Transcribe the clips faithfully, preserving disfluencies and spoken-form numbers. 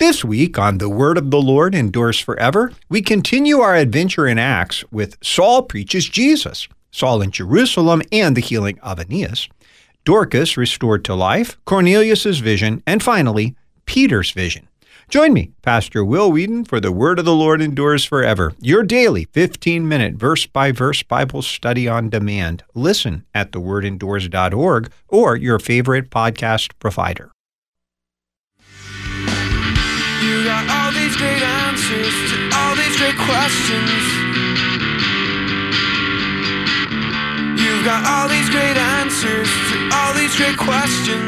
This week on The Word of the Lord Endures Forever, we continue our adventure in Acts with Saul preaches Jesus, Saul in Jerusalem and the healing of Aeneas, Dorcas restored to life, Cornelius' vision, and finally, Peter's vision. Join me, Pastor Will Whedon, for The Word of the Lord Endures Forever, your daily fifteen-minute verse-by-verse Bible study on demand. Listen at the word endures dot org or your favorite podcast provider. You got all these great answers to all these great questions. You've got all these great answers to all these great questions.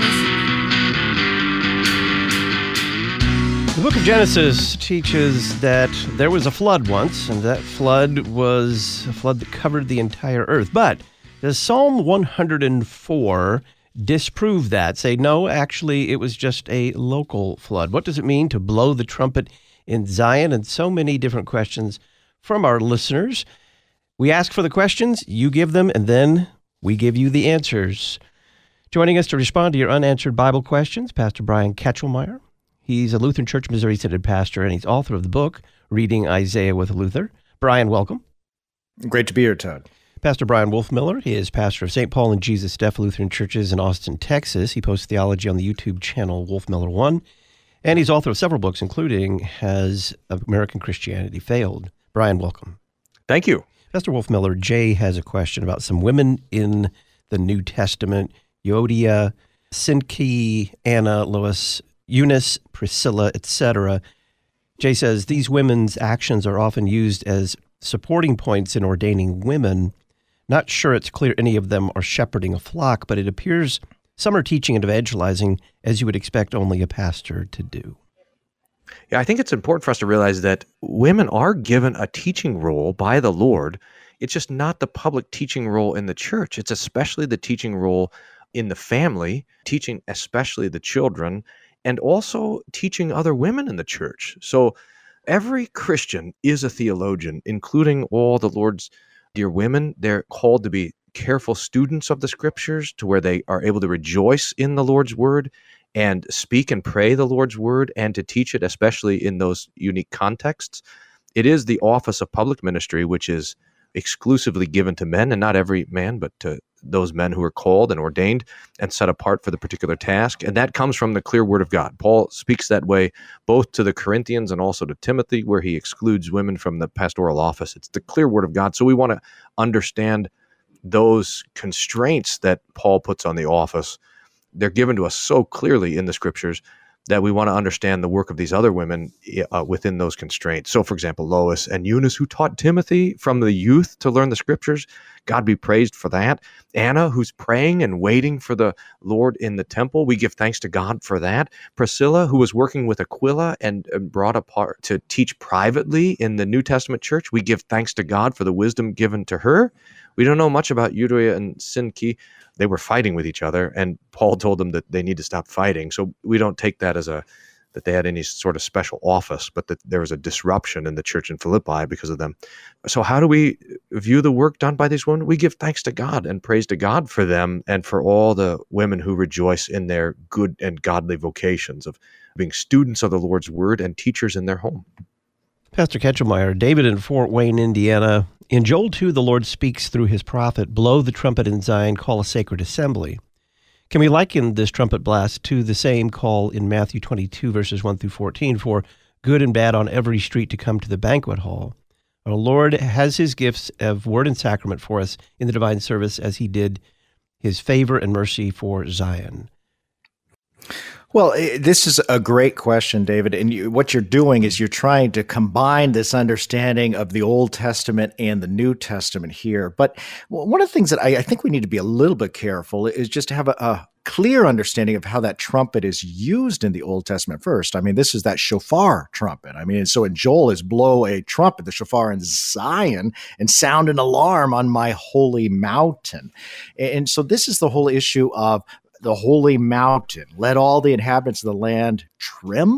The book of Genesis teaches that there was a flood once, and that flood was a flood that covered the entire earth. But does Psalm one hundred four disprove that? Say, no, actually, it was just a local flood. What does it mean to blow the trumpet in Zion? And so many different questions from our listeners. We ask for the questions, you give them, and then we give you the answers. Joining us to respond to your unanswered Bible questions, Pastor Brian Ketchelmeyer. He's a Lutheran Church Missouri Synod pastor, and he's author of the book, Reading Isaiah with Luther. Brian, welcome. Great to be here, Todd. Pastor Brian Wolfmiller. He is pastor of Saint Paul and Jesus Steph Lutheran Churches in Austin, Texas. He posts theology on the YouTube channel Wolfmiller one, and he's author of several books, including Has American Christianity Failed? Brian, welcome. Thank you. Pastor Wolfmiller, Jay has a question about some women in the New Testament: Euodia, Syntyche, Anna, Lois, Eunice, Priscilla, et cetera. Jay says these women's actions are often used as supporting points in ordaining women. Not sure it's clear any of them are shepherding a flock, but it appears some are teaching and evangelizing as you would expect only a pastor to do. Yeah, I think it's important for us to realize that women are given a teaching role by the Lord. It's just not the public teaching role in the church. It's especially the teaching role in the family, teaching especially the children, and also teaching other women in the church. So every Christian is a theologian, including all the Lord's dear women. They're called to be careful students of the scriptures, to where they are able to rejoice in the Lord's word and speak and pray the Lord's word and to teach it, especially in those unique contexts. It is the office of public ministry, which is exclusively given to men, and not every man, but to those men who are called and ordained and set apart for the particular task. And that comes from the clear word of God. Paul speaks that way both to the Corinthians and also to Timothy, where he excludes women from the pastoral office. It's the clear word of God. So we want to understand those constraints that Paul puts on the office. They're given to us so clearly in the scriptures that we want to understand the work of these other women uh, within those constraints. So, for example, Lois and Eunice, who taught Timothy from the youth to learn the scriptures, God be praised for that. Anna, who's praying and waiting for the Lord in the temple, we give thanks to God for that. Priscilla, who was working with Aquila and, and brought apart to teach privately in the New Testament church, we give thanks to God for the wisdom given to her. We don't know much about Euodia and Syntyche. They were fighting with each other, and Paul told them that they need to stop fighting. So we don't take that as a that they had any sort of special office, but that there was a disruption in the church in Philippi because of them. So how do we view the work done by these women? We give thanks to God and praise to God for them and for all the women who rejoice in their good and godly vocations of being students of the Lord's word and teachers in their home. Pastor Ketchelmeyer, David in Fort Wayne, Indiana. In Joel two, the Lord speaks through his prophet, blow the trumpet in Zion, call a sacred assembly. Can we liken this trumpet blast to the same call in Matthew twenty-two, verses one through fourteen, for good and bad on every street to come to the banquet hall? Our Lord has his gifts of word and sacrament for us in the divine service, as he did his favor and mercy for Zion. Well, this is a great question, David. And you, what you're doing is you're trying to combine this understanding of the Old Testament and the New Testament here. But one of the things that I, I think we need to be a little bit careful is just to have a, a clear understanding of how that trumpet is used in the Old Testament first. I mean, this is that shofar trumpet. I mean, so in Joel is blow a trumpet, the shofar in Zion, and sound an alarm on my holy mountain. And so this is the whole issue of the holy mountain. Let all the inhabitants of the land tremble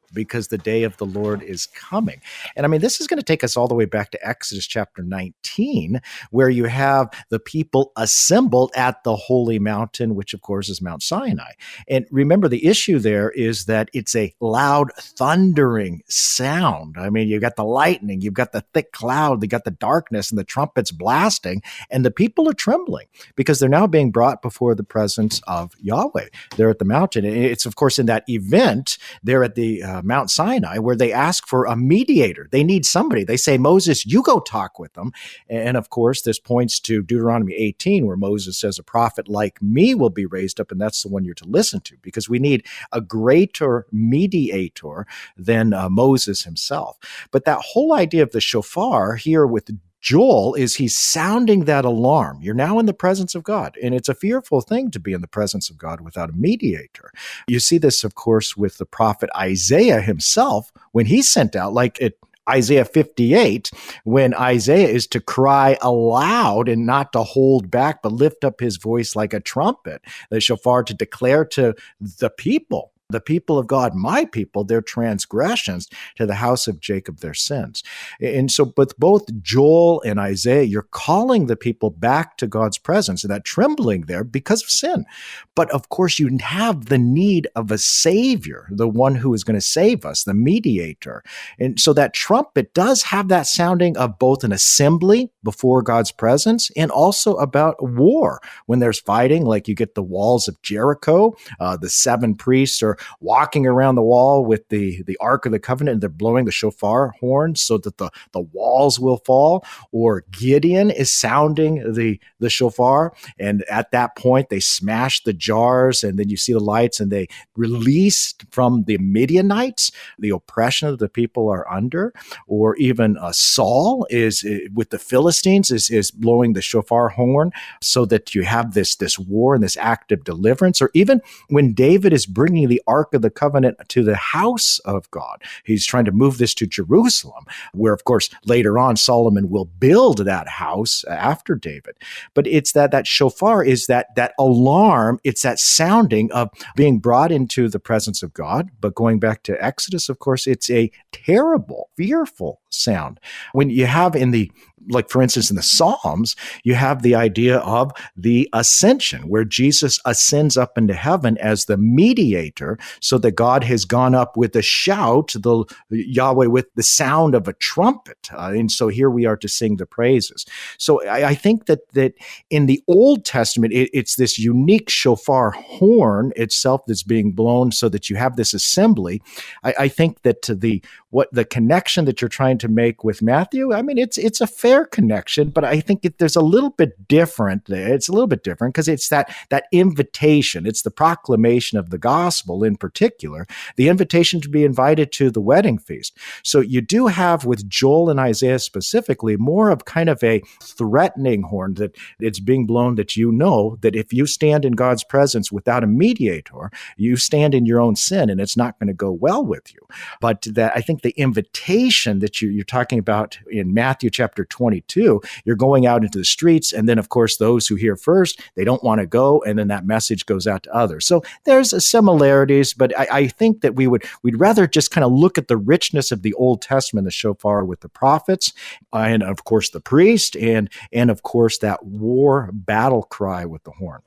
because the day of the Lord is coming. And I mean, this is going to take us all the way back to Exodus chapter nineteen, where you have the people assembled at the holy mountain, which of course is Mount Sinai. And remember, the issue there is that it's a loud thundering sound. I mean, you've got the lightning, you've got the thick cloud, you got the darkness and the trumpets blasting, and the people are trembling because they're now being brought before the presence of Yahweh. They're at the mountain. It's, of course, in that event, they're at the uh, Mount Sinai where they ask for a mediator. They need somebody. They say, Moses, you go talk with them. And of course, this points to Deuteronomy eighteen, where Moses says, a prophet like me will be raised up, and that's the one you're to listen to, because we need a greater mediator than uh, Moses himself. But that whole idea of the shofar here with Joel is he's sounding that alarm. You're now in the presence of God, and it's a fearful thing to be in the presence of God without a mediator. You see this, of course, with the prophet Isaiah himself when he's sent out, like it Isaiah fifty-eight, when Isaiah is to cry aloud and not to hold back, but lift up his voice like a trumpet, the shofar, to declare to the people, the people of God, my people, their transgressions, to the house of Jacob, their sins. And so, with both Joel and Isaiah, you're calling the people back to God's presence, and that trembling there because of sin. But of course, you have the need of a savior, the one who is going to save us, the mediator. And so that trumpet does have that sounding of both an assembly before God's presence and also about war. When there's fighting, like you get the walls of Jericho, uh, the seven priests are walking around the wall with the, the Ark of the Covenant, and they're blowing the shofar horn so that the, the walls will fall. Or Gideon is sounding the, the shofar, and at that point they smash the jars, and then you see the lights, and they release from the Midianites the oppression that the people are under. Or even uh, Saul is uh, with the Philistines is, is blowing the shofar horn so that you have this, this war and this act of deliverance. Or even when David is bringing the Ark of the Covenant to the house of God. He's trying to move this to Jerusalem, where, of course, later on Solomon will build that house after David. But it's that that shofar is that that alarm, it's that sounding of being brought into the presence of God. But going back to Exodus, of course, it's a terrible, fearful sound. When you have in the, like for instance, in the Psalms, you have the idea of the ascension, where Jesus ascends up into heaven as the mediator, so that God has gone up with a shout, the Yahweh with the sound of a trumpet. Uh, and so here we are to sing the praises. So I, I think that that in the Old Testament, it, it's this unique shofar horn itself that's being blown so that you have this assembly. I, I think that to the what the connection that you're trying to make with Matthew, I mean, it's it's a fair connection, but I think it, there's a little bit different there. It's a little bit different because it's that that invitation. It's the proclamation of the gospel in particular, the invitation to be invited to the wedding feast. So you do have with Joel and Isaiah specifically more of kind of a threatening horn that it's being blown, that you know that if you stand in God's presence without a mediator, you stand in your own sin and it's not going to go well with you. But that I think the invitation that you, you're talking about in Matthew chapter twenty-two, you're going out into the streets, and then of course those who hear first, they don't want to go, and then that message goes out to others. So there's a similarities, but I, I think that we would we'd rather just kind of look at the richness of the Old Testament, the shofar with the prophets, and of course the priest, and and of course that war battle cry with the horn.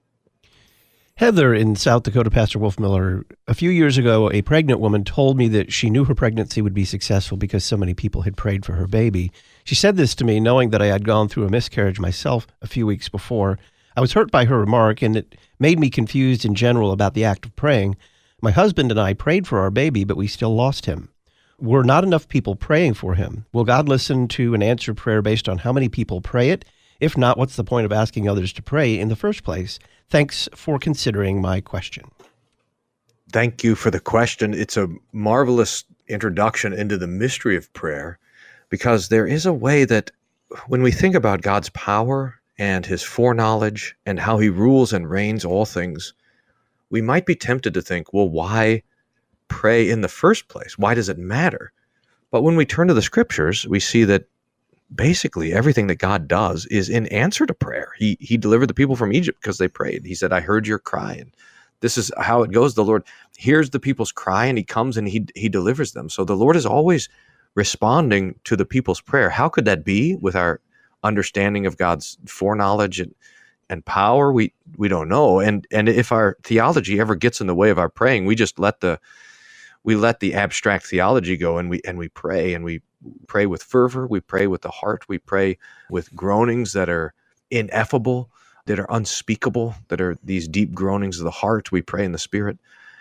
Heather in South Dakota, Pastor Wolfmiller, a few years ago, a pregnant woman told me that she knew her pregnancy would be successful because so many people had prayed for her baby. She said this to me knowing that I had gone through a miscarriage myself a few weeks before. I was hurt by her remark, and it made me confused in general about the act of praying. My husband and I prayed for our baby, but we still lost him. Were not enough people praying for him? Will God listen to an answered prayer based on how many people pray it? If not, what's the point of asking others to pray in the first place? Thanks for considering my question. Thank you for the question. It's a marvelous introduction into the mystery of prayer, because there is a way that when we think about God's power and his foreknowledge and how he rules and reigns all things, we might be tempted to think, well, why pray in the first place? Why does it matter? But when we turn to the scriptures, we see that basically everything that God does is in answer to prayer. He he delivered the people from Egypt because they prayed. He said, I heard your cry, and This is how it goes. The Lord hears the people's cry, and he comes and he he delivers them. So the Lord is always responding to the people's prayer. How could that be with our understanding of God's foreknowledge and, and power? We we don't know. And and if our theology ever gets in the way of our praying, we just let the we let the abstract theology go, and we and we pray, and we pray with fervor. We pray with the heart. We pray with groanings that are ineffable, that are unspeakable, that are these deep groanings of the heart. We pray in the Spirit.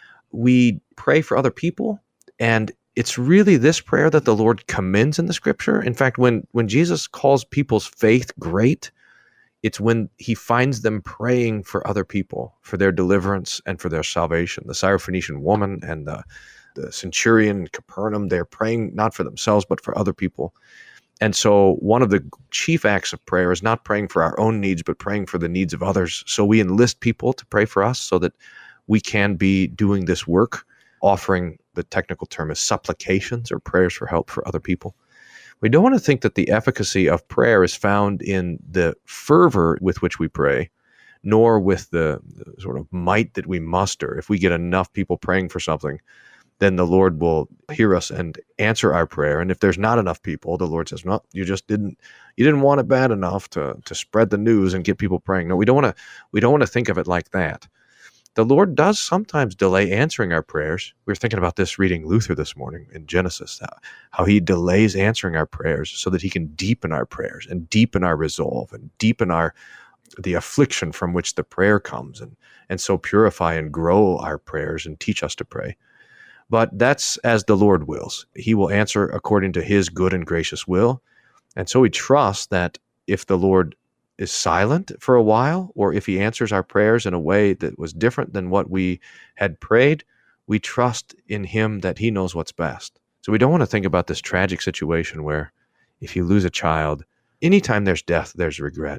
We pray for other people, and it's really this prayer that the Lord commends in the Scripture. In fact, when when Jesus calls people's faith great, it's when he finds them praying for other people, for their deliverance and for their salvation. The Syrophoenician woman and the, the centurion in Capernaum, they're praying not for themselves, but for other people. And so one of the chief acts of prayer is not praying for our own needs, but praying for the needs of others. So we enlist people to pray for us so that we can be doing this work, offering, the technical term is supplications, or prayers for help for other people. We don't want to think that the efficacy of prayer is found in the fervor with which we pray, nor with the, the sort of might that we muster. If we get enough people praying for something, then the Lord will hear us and answer our prayer. And if there's not enough people, the Lord says, no, you just didn't, you didn't want it bad enough to, to spread the news and get people praying. No, we don't want to, we don't want to think of it like that. The Lord does sometimes delay answering our prayers. We were thinking about this reading Luther this morning in Genesis, how, how he delays answering our prayers so that he can deepen our prayers and deepen our resolve and deepen our, the affliction from which the prayer comes, and, and so purify and grow our prayers and teach us to pray. But that's as the Lord wills. He will answer according to his good and gracious will. And so we trust that if the Lord is silent for a while, or if he answers our prayers in a way that was different than what we had prayed, we trust in him that he knows what's best. So we don't want to think about this tragic situation where if you lose a child, anytime there's death, there's regret.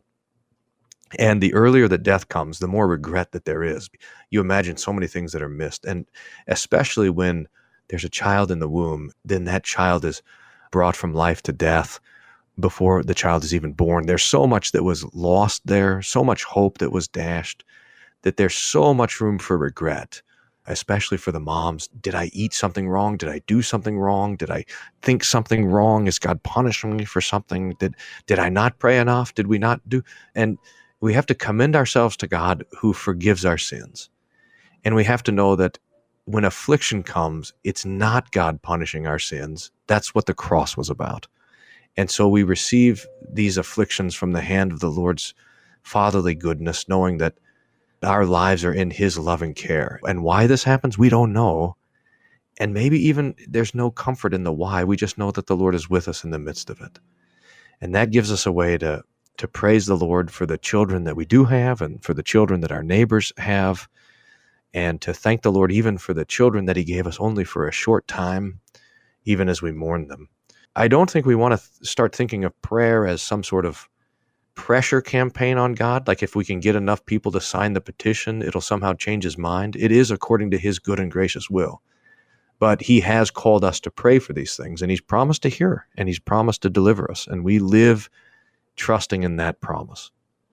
And the earlier that death comes, the more regret that there is. You imagine so many things that are missed. And especially when there's a child in the womb, then that child is brought from life to death before the child is even born. There's so much that was lost there, so much hope that was dashed, that there's so much room for regret, especially for the moms. Did I eat something wrong? Did I do something wrong? Did I think something wrong? Is God punishing me for something? Did, did I not pray enough? Did we not do? And we have to commend ourselves to God who forgives our sins. And we have to know that when affliction comes, it's not God punishing our sins. That's what the cross was about. And so we receive these afflictions from the hand of the Lord's fatherly goodness, knowing that our lives are in his loving care. And why this happens, we don't know. And maybe even there's no comfort in the why. We just know that the Lord is with us in the midst of it. And that gives us a way to to praise the Lord for the children that we do have, and for the children that our neighbors have, and to thank the Lord even for the children that he gave us only for a short time, even as we mourn them. I don't think we want to th- start thinking of prayer as some sort of pressure campaign on God, like if we can get enough people to sign the petition, it'll somehow change his mind. It is according to his good and gracious will. But he has called us to pray for these things, and he's promised to hear, and he's promised to deliver us, and we live trusting in that promise.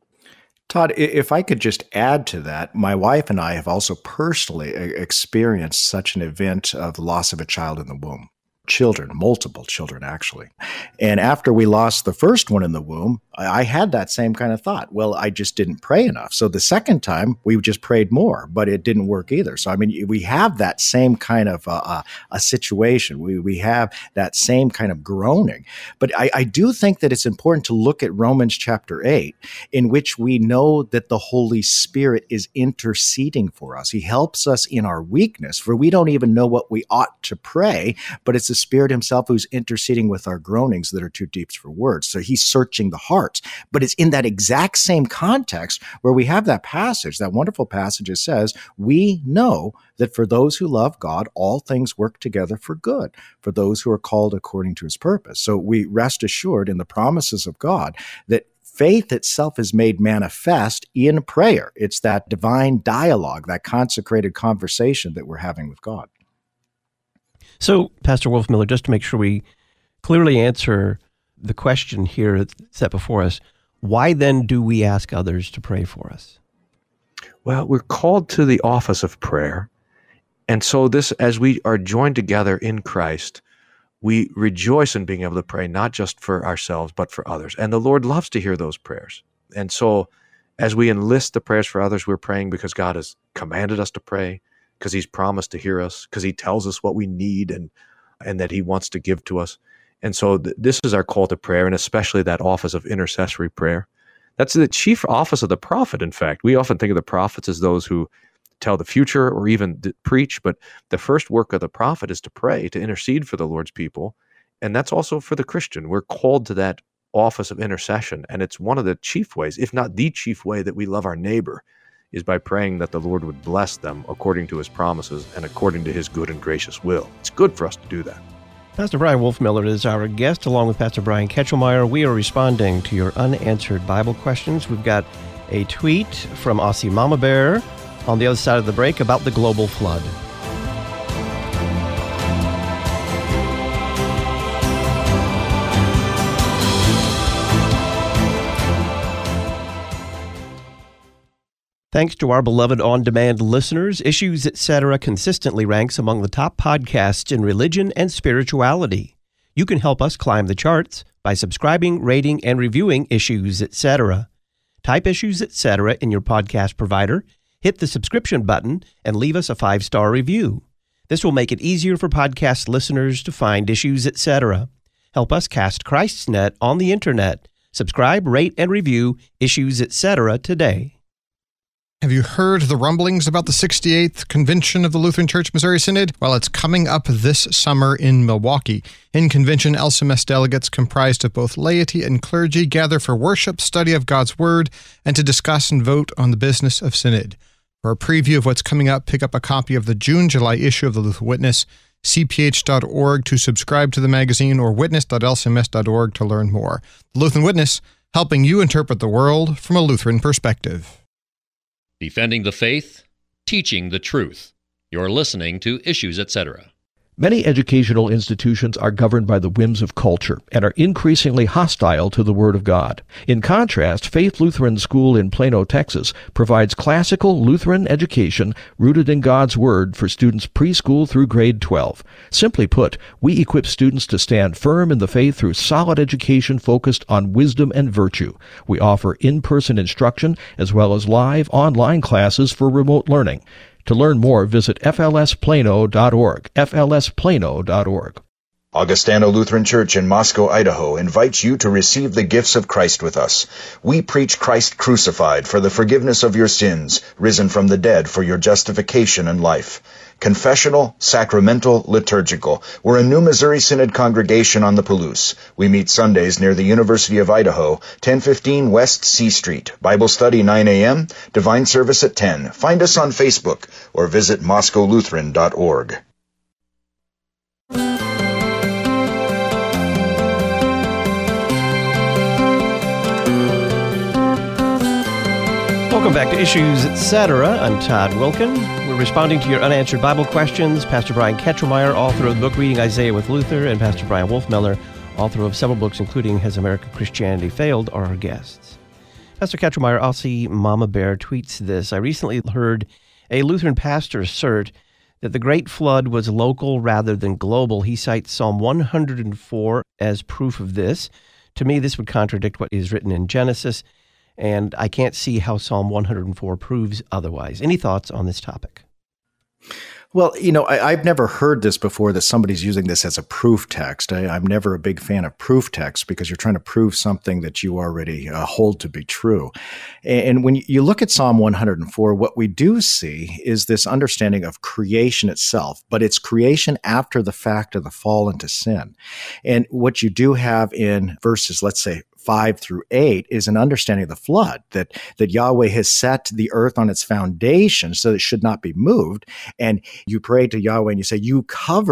Todd, if I could just add to that, my wife and I have also personally experienced such an event of the loss of a child in the womb. Children, multiple children, actually. And after we lost the first one in the womb, I had that same kind of thought. Well, I just didn't pray enough. So the second time, we just prayed more, but it didn't work either. So, I mean, we have that same kind of uh, uh, a situation. We we have that same kind of groaning. But I, I do think that it's important to look at Romans chapter eight, in which we know that the Holy Spirit is interceding for us. He helps us in our weakness, for we don't even know what we ought to pray, but it's the Spirit himself who's interceding with our groanings that are too deep for words. So he's searching the heart. But it's in that exact same context where we have that passage, that wonderful passage that says, we know that for those who love God, all things work together for good, for those who are called according to his purpose. So we rest assured in the promises of God that faith itself is made manifest in prayer. It's that divine dialogue, that consecrated conversation that we're having with God. So, Pastor Wolfmueller, just to make sure we clearly answer the question here set before us, why then do we ask others to pray for us? Well, we're called to the office of prayer. And so this, as we are joined together in Christ, we rejoice in being able to pray, not just for ourselves, but for others. And the Lord loves to hear those prayers. And so as we enlist the prayers for others, we're praying because God has commanded us to pray, because he's promised to hear us, because he tells us what we need and, and that he wants to give to us. And so th- this is our call to prayer, and especially that office of intercessory prayer. That's the chief office of the prophet, in fact. We often think of the prophets as those who tell the future or even d- preach, but the first work of the prophet is to pray, to intercede for the Lord's people. And that's also for the Christian. We're called to that office of intercession, and it's one of the chief ways, if not the chief way, that we love our neighbor, is by praying that the Lord would bless them according to his promises and according to his good and gracious will. It's good for us to do that. Pastor Brian Wolfmueller is our guest, along with Pastor Brian Ketchelmeyer. We are responding to your unanswered Bible questions. We've got a tweet from Aussie Mama Bear on the other side of the break about the global flood. Thanks to our beloved on-demand listeners, Issues Etc. consistently ranks among the top podcasts in religion and spirituality. You can help us climb the charts by subscribing, rating, and reviewing Issues Etc. Type Issues Etc. in your podcast provider, hit the subscription button, and leave us a five-star review. This will make it easier for podcast listeners to find Issues Etc. Help us cast Christ's net on the internet. Subscribe, rate, and review Issues Etc. today. Have you heard the rumblings about the sixty-eighth Convention of the Lutheran Church Missouri Synod? Well, it's coming up this summer in Milwaukee. In convention, L C M S delegates comprised of both laity and clergy gather for worship, study of God's Word, and to discuss and vote on the business of Synod. For a preview of what's coming up, pick up a copy of the June-July issue of the Lutheran Witness, c p h dot org to subscribe to the magazine, or witness dot l c m s dot org to learn more. The Lutheran Witness, helping you interpret the world from a Lutheran perspective. Defending the faith, teaching the truth. You're listening to Issues Etc. Many educational institutions are governed by the whims of culture and are increasingly hostile to the Word of God. In contrast, Faith Lutheran School in Plano, Texas, provides classical Lutheran education rooted in God's Word for students preschool through grade twelve. Simply put, we equip students to stand firm in the faith through solid education focused on wisdom and virtue. We offer in-person instruction as well as live online classes for remote learning. To learn more, visit f l s plano dot org, f l s plano dot org. Augustana Lutheran Church in Moscow, Idaho invites you to receive the gifts of Christ with us. We preach Christ crucified for the forgiveness of your sins, risen from the dead for your justification and life. Confessional, sacramental, liturgical. We're a new Missouri Synod congregation on the Palouse. We meet Sundays near the University of Idaho, ten fifteen West C Street. Bible study nine a.m., divine service at ten. Find us on Facebook or visit moscow lutheran dot org. Welcome back to Issues Etc. I'm Todd Wilkin. We're responding to your unanswered Bible questions. Pastor Brian Ketchelmeyer, author of the book Reading Isaiah with Luther, and Pastor Brian Wolfmueller, author of several books, including Has American Christianity Failed, are our guests. Pastor Ketchelmeyer, Aussie Mama Bear tweets this. I recently heard a Lutheran pastor assert that the Great Flood was local rather than global. He cites Psalm one hundred four as proof of this. To me, this would contradict what is written in Genesis, and I can't see how Psalm one hundred four proves otherwise. Any thoughts on this topic? Well, you know, I, I've never heard this before, that somebody's using this as a proof text. I, I'm never a big fan of proof text because you're trying to prove something that you already uh, hold to be true. And, and when you look at Psalm one hundred four, what we do see is this understanding of creation itself, but it's creation after the fact of the fall into sin. And what you do have in verses, let's say, five through eight is an understanding of the flood, that, that Yahweh has set the earth on its foundation so that it should not be moved. And you pray to Yahweh and you say, you covered it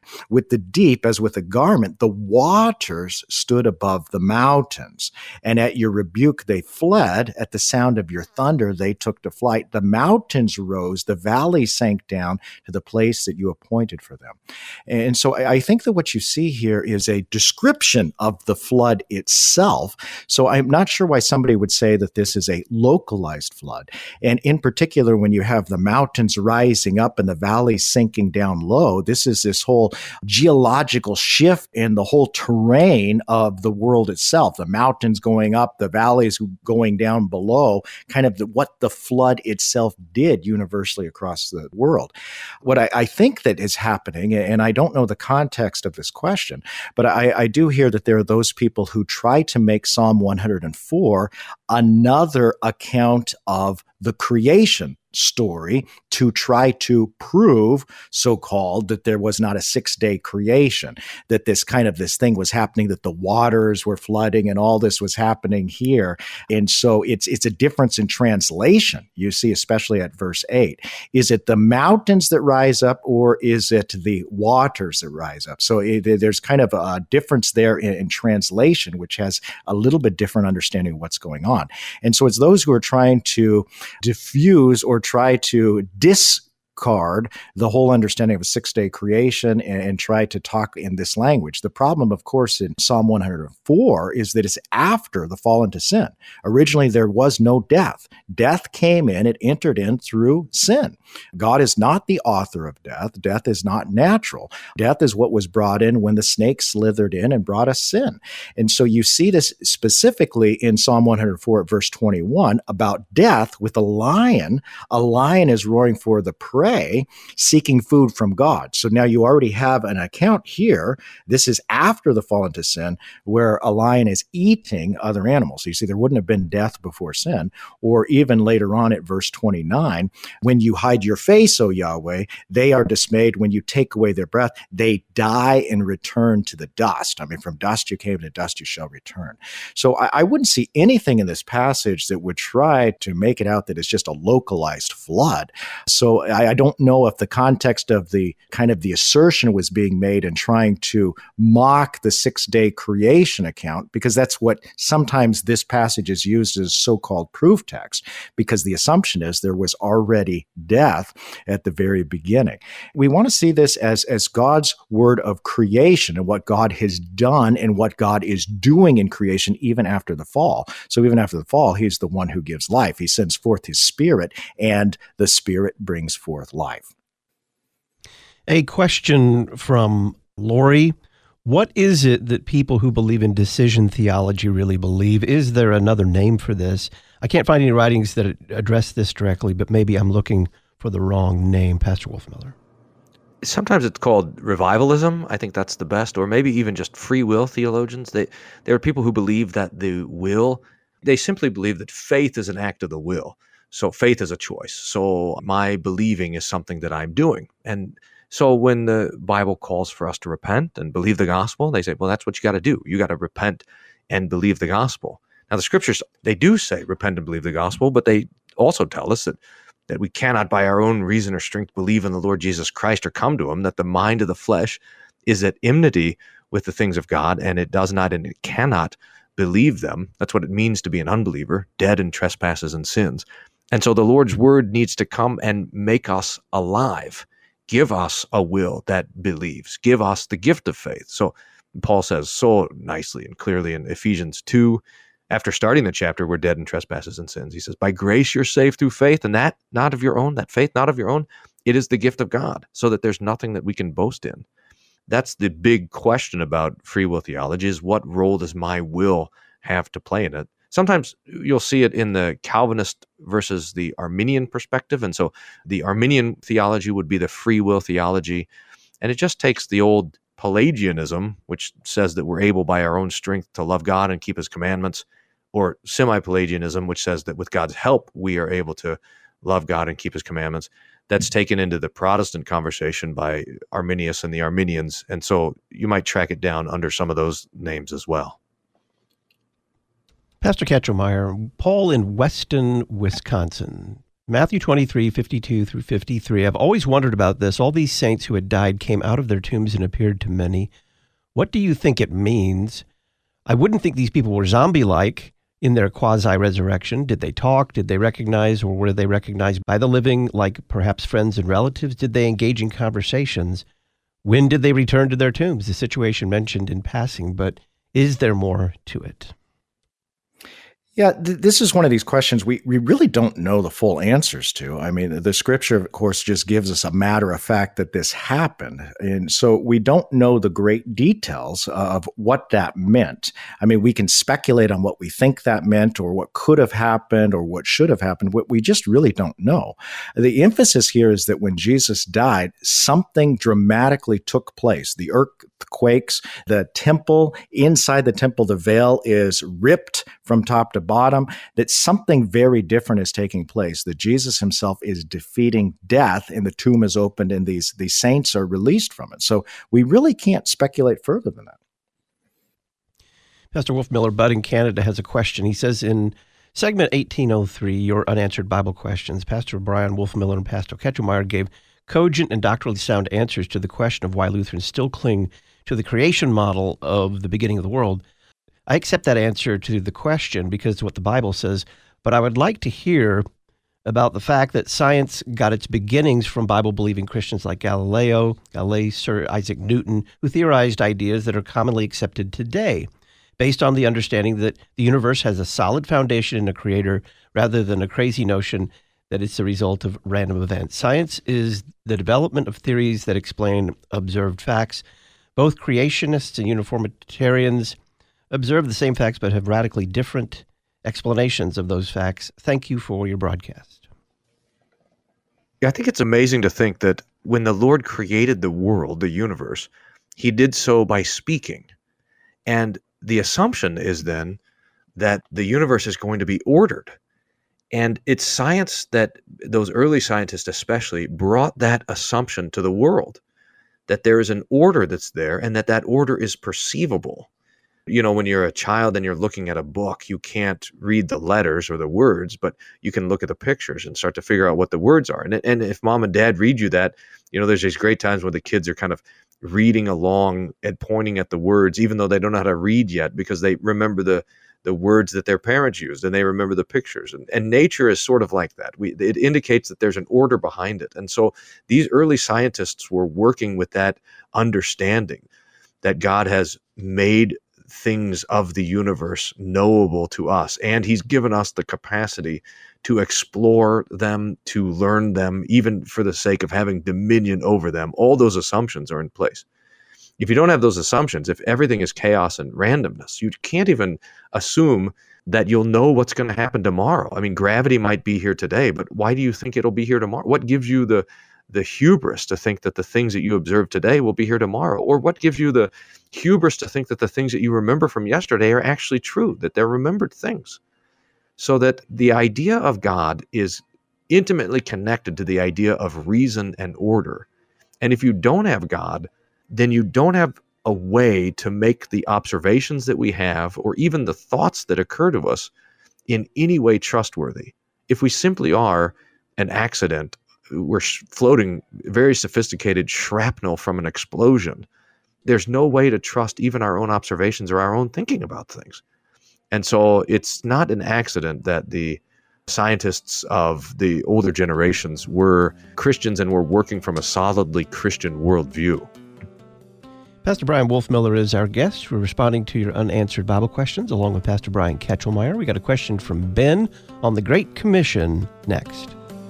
With the deep as with a garment, the waters stood above the mountains. And at your rebuke they fled. At the sound of your thunder they took to flight. The mountains rose, the valleys sank down to the place that you appointed for them. And so I think that what you see here is a description of the flood itself. So I'm not sure why somebody would say that this is a localized flood. And in particular, when you have the mountains rising up and the valleys sinking down low, this is this whole geological shift in the whole terrain of the world itself. The mountains going up, the valleys going down below, kind of the, what the flood itself did universally across the world. What I, I think that is happening, and I don't know the context of this question, but I, I do hear that there are those people who try to make Psalm one hundred four another account of the creation story to try to prove, so-called, that there was not a six-day creation, that this kind of this thing was happening, that the waters were flooding and all this was happening here. And so it's it's a difference in translation, you see, especially at verse eight. Is it the mountains that rise up, or is it the waters that rise up? So it, there's kind of a difference there in, in translation, which has a little bit different understanding of what's going on. And so it's those who are trying to diffuse or try to discard the whole understanding of a six-day creation and, and try to talk in this language. The problem, of course, in Psalm one hundred four is that it's after the fall into sin. Originally, there was no death. Death came in, it entered in through sin. God is not the author of death. Death is not natural. Death is what was brought in when the snake slithered in and brought us sin. And so you see this specifically in Psalm one hundred four at verse twenty-one about death with a lion. A lion is roaring for the prey, seeking food from God. So now you already have an account here. This is after the fall into sin, where a lion is eating other animals. So you see, there wouldn't have been death before sin. Or even later on at verse twenty-nine, when you hide your face, O Yahweh, they are dismayed. When you take away their breath, they die and return to the dust. I mean, from dust you came, to dust you shall return. So I, I wouldn't see anything in this passage that would try to make it out that it's just a localized flood. So I, I don't know if the context of the kind of the assertion was being made and trying to mock the six-day creation account, because that's what sometimes this passage is used as so-called proof text, because the assumption is there was already death at the very beginning. We want to see this as, as God's word of creation and what God has done and what God is doing in creation even after the fall. So even after the fall, he's the one who gives life. He sends forth his spirit, and the spirit brings forth life. A question from Lori. What is it that people who believe in decision theology really believe? Is there another name for this? I can't find any writings that address this directly, but maybe I'm looking for the wrong name. Pastor Wolfmueller. Sometimes it's called revivalism. I think that's the best, or maybe even just free will theologians. They, there are people who believe that the will, they simply believe that faith is an act of the will. So faith is a choice. So my believing is something that I'm doing. And so when the Bible calls for us to repent and believe the gospel, they say, well, that's what you got to do. You got to repent and believe the gospel. Now, the scriptures, they do say repent and believe the gospel, but they also tell us that that we cannot by our own reason or strength believe in the Lord Jesus Christ or come to him, that the mind of the flesh is at enmity with the things of God, and it does not and it cannot believe them. That's what it means to be an unbeliever, dead in trespasses and sins. And so the Lord's word needs to come and make us alive, give us a will that believes, give us the gift of faith. So Paul says so nicely and clearly in Ephesians two, after starting the chapter, we're dead in trespasses and sins. He says, by grace you're saved through faith, and that not of your own, that faith not of your own, it is the gift of God, so that there's nothing that we can boast in. That's the big question about free will theology, is what role does my will have to play in it? Sometimes you'll see it in the Calvinist versus the Arminian perspective. And so the Arminian theology would be the free will theology. And it just takes the old Pelagianism, which says that we're able by our own strength to love God and keep his commandments, or semi-Pelagianism, which says that with God's help, we are able to love God and keep his commandments. That's taken into the Protestant conversation by Arminius and the Arminians. And so you might track it down under some of those names as well. Pastor Katchelmeyer, Paul in Weston, Wisconsin Matthew twenty-three, fifty-two through fifty-three. I've always wondered about this. All these saints who had died came out of their tombs and appeared to many. What do you think it means? I wouldn't think these people were zombie-like in their quasi-resurrection. Did they talk? Did they recognize, or were they recognized by the living, like perhaps friends and relatives? Did they engage in conversations? When did they return to their tombs? The situation mentioned in passing, but is there more to it? Yeah, th- this is one of these questions we, we really don't know the full answers to. I mean, the scripture, of course, just gives us a matter of fact that this happened. And so we don't know the great details of what that meant. I mean, we can speculate on what we think that meant or what could have happened or what should have happened. What we just really don't know. The emphasis here is that when Jesus died, something dramatically took place. The earthquakes, the temple, inside the temple, the veil is ripped from top to bottom, that something very different is taking place, that Jesus himself is defeating death and the tomb is opened and these, these saints are released from it. So we really can't speculate further than that. Pastor Wolfmueller, Bud in Canada, has a question. He says in segment eighteen oh three, Your Unanswered Bible Questions, Pastor Brian Wolfmueller and Pastor Kettelmeyer gave cogent and doctrinally sound answers to the question of why Lutherans still cling to the creation model of the beginning of the world. I accept that answer to the question because it's what the Bible says, but I would like to hear about the fact that science got its beginnings from Bible-believing Christians like Galileo, Galilei, Sir Isaac Newton, who theorized ideas that are commonly accepted today, based on the understanding that the universe has a solid foundation in a creator rather than a crazy notion that it's the result of random events. Science is the development of theories that explain observed facts. Both creationists and uniformitarians observe the same facts but have radically different explanations of those facts. Thank you for your broadcast. Yeah, I think it's amazing to think that when the Lord created the world, the universe, he did so by speaking. And the assumption is then that the universe is going to be ordered. And it's science that those early scientists especially brought that assumption to the world, that there is an order that's there and that that order is perceivable. You know, when you're a child and you're looking at a book, you can't read the letters or the words, but you can look at the pictures and start to figure out what the words are. And, and if mom and dad read you that, you know, there's these great times when the kids are kind of reading along and pointing at the words, even though they don't know how to read yet, because they remember the the words that their parents used and they remember the pictures. And, and nature is sort of like that. We, it indicates that there's an order behind it. And so these early scientists were working with that understanding that God has made things of the universe knowable to us, and he's given us the capacity to explore them, to learn them, even for the sake of having dominion over them. All those assumptions are in place. If you don't have those assumptions, if everything is chaos and randomness, you can't even assume that you'll know what's going to happen tomorrow. I mean, gravity might be here today, but why do you think it'll be here tomorrow? What gives you the the hubris to think that the things that you observe today will be here tomorrow? Or what gives you the hubris to think that the things that you remember from yesterday are actually true, that they're remembered things? So that the idea of God is intimately connected to the idea of reason and order. And if you don't have God, then you don't have a way to make the observations that we have, or even the thoughts that occur to us, in any way trustworthy. If we simply are an accident, we're floating very sophisticated shrapnel from an explosion, there's no way to trust even our own observations or our own thinking about things. And so it's not an accident that the scientists of the older generations were Christians and were working from a solidly Christian worldview. Pastor Brian Wolfmueller is our guest. We're responding to your unanswered Bible questions along with Pastor Brian Kettelmeyer. We got a question from Ben on the Great Commission next.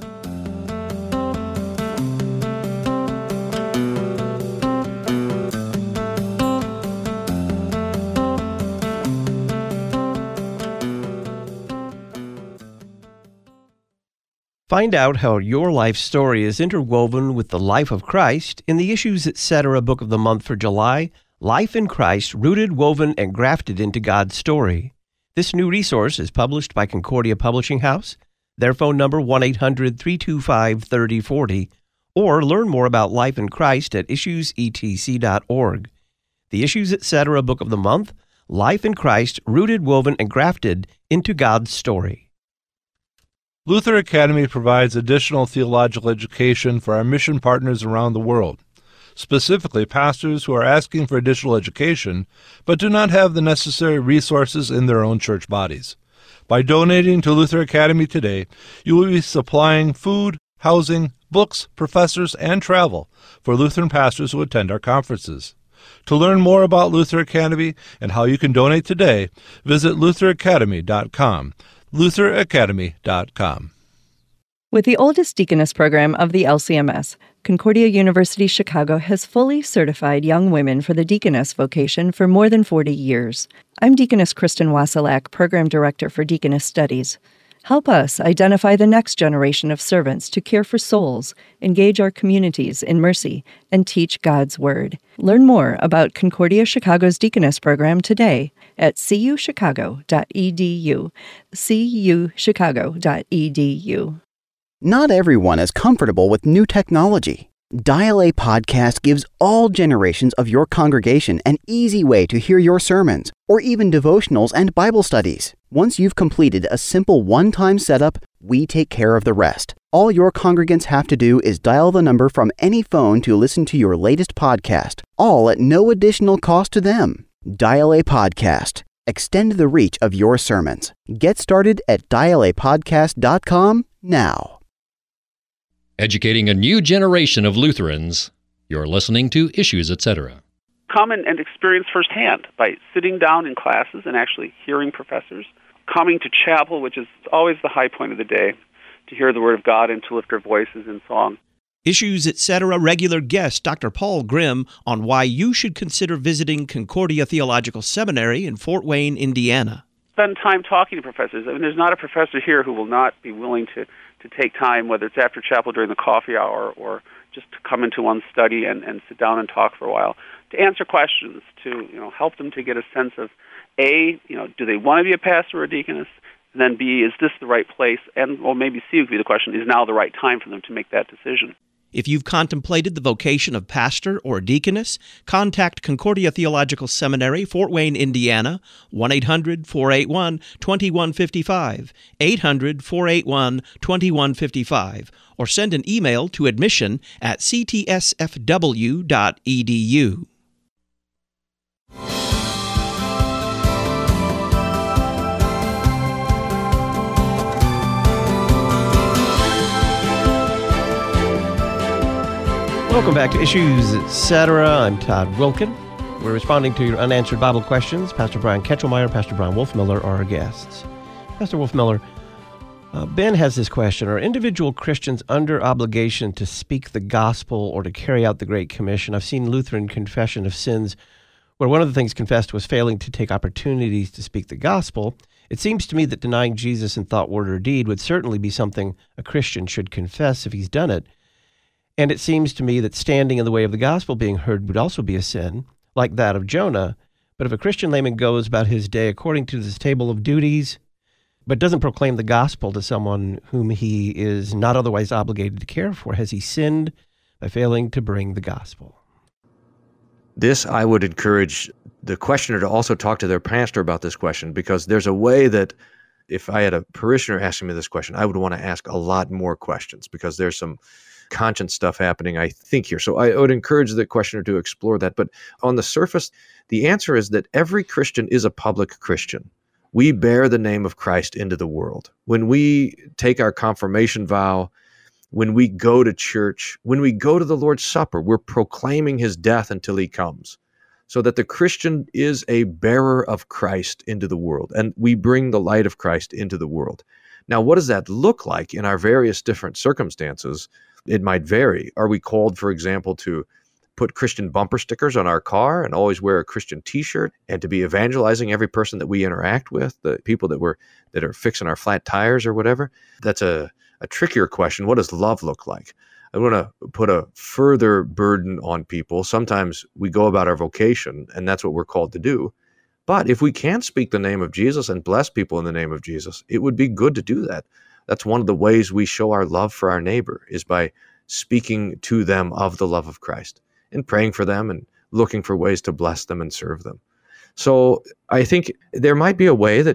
Find out how your life story is interwoven with the life of Christ in the Issues Etc. Book of the Month for July, Life in Christ, Rooted, Woven, and Grafted into God's Story. This new resource is published by Concordia Publishing House. Their phone number, one eight hundred, three two five, three oh four oh, or learn more about life in Christ at issues e t c dot org. The Issues Etc. Book of the Month, Life in Christ, Rooted, Woven, and Grafted into God's Story. Luther Academy provides additional theological education for our mission partners around the world, specifically pastors who are asking for additional education but do not have the necessary resources in their own church bodies. By donating to Luther Academy today, you will be supplying food, housing, books, professors, and travel for Lutheran pastors who attend our conferences. To learn more about Luther Academy and how you can donate today, visit luther academy dot com. luther academy dot com. With the oldest deaconess program of the L C M S, Concordia University Chicago has fully certified young women for the deaconess vocation for more than forty years. I'm Deaconess Kristen Wasilak, Program Director for Deaconess Studies. Help us identify the next generation of servants to care for souls, engage our communities in mercy, and teach God's Word. Learn more about Concordia Chicago's Deaconess program today at c u chicago dot e d u, c u chicago dot e d u. Not everyone is comfortable with new technology. Dial A Podcast gives all generations of your congregation an easy way to hear your sermons, or even devotionals and Bible studies. Once you've completed a simple one-time setup, we take care of the rest. All your congregants have to do is dial the number from any phone to listen to your latest podcast, all at no additional cost to them. Dial A Podcast. Extend the reach of your sermons. Get started at dial a podcast dot com now. Educating a new generation of Lutherans. You're listening to Issues, et cetera. Come and, and experience firsthand by sitting down in classes and actually hearing professors, coming to chapel, which is always the high point of the day, to hear the Word of God and to lift our voices in song. Issues, et cetera. Regular guest Doctor Paul Grimm on why you should consider visiting Concordia Theological Seminary in Fort Wayne, Indiana. Spend time talking to professors. I mean, there's not a professor here who will not be willing to, to take time, whether it's after chapel during the coffee hour or just to come into one's study and, and sit down and talk for a while, to answer questions, to you know help them to get a sense of, A, you know, do they want to be a pastor or a deaconess? And then B, is this the right place? And well, maybe C would be the question, is now the right time for them to make that decision? If you've contemplated the vocation of pastor or deaconess, contact Concordia Theological Seminary, Fort Wayne, Indiana, one eight hundred, four eight one, two one five five, eight hundred, four eight one, two one five five, or send an email to admission at c t s f w dot e d u. Welcome back to Issues, et cetera. I'm Todd Wilkin. We're responding to your unanswered Bible questions. Pastor Brian Ketchelmeyer, Pastor Brian Wolfmiller are our guests. Pastor Wolfmiller, uh, Ben has this question. Are individual Christians under obligation to speak the gospel or to carry out the Great Commission? I've seen Lutheran confession of sins where one of the things confessed was failing to take opportunities to speak the gospel. It seems to me that denying Jesus in thought, word, or deed would certainly be something a Christian should confess if he's done it. And it seems to me that standing in the way of the gospel being heard would also be a sin, like that of Jonah. But if a Christian layman goes about his day according to this table of duties, but doesn't proclaim the gospel to someone whom he is not otherwise obligated to care for, has he sinned by failing to bring the gospel? This, I would encourage the questioner to also talk to their pastor about this question, because there's a way that if I had a parishioner asking me this question, I would want to ask a lot more questions, because there's some conscience stuff happening, I think, here. So I would encourage the questioner to explore that. But on the surface, the answer is that every Christian is a public Christian. We bear the name of Christ into the world. When we take our confirmation vow, when we go to church, when we go to the Lord's Supper, we're proclaiming his death until he comes. So that the Christian is a bearer of Christ into the world, and we bring the light of Christ into the world. Now, what does that look like in our various different circumstances? It might vary. Are we called, for example, to put Christian bumper stickers on our car and always wear a Christian T-shirt, and to be evangelizing every person that we interact with, the people that we're that are fixing our flat tires or whatever? That's a, a trickier question. What does love look like? I want to put a further burden on people. Sometimes we go about our vocation, and that's what we're called to do. But if we can speak the name of Jesus and bless people in the name of Jesus, it would be good to do that. That's one of the ways we show our love for our neighbor, is by speaking to them of the love of Christ and praying for them and looking for ways to bless them and serve them. So I think there might be a way that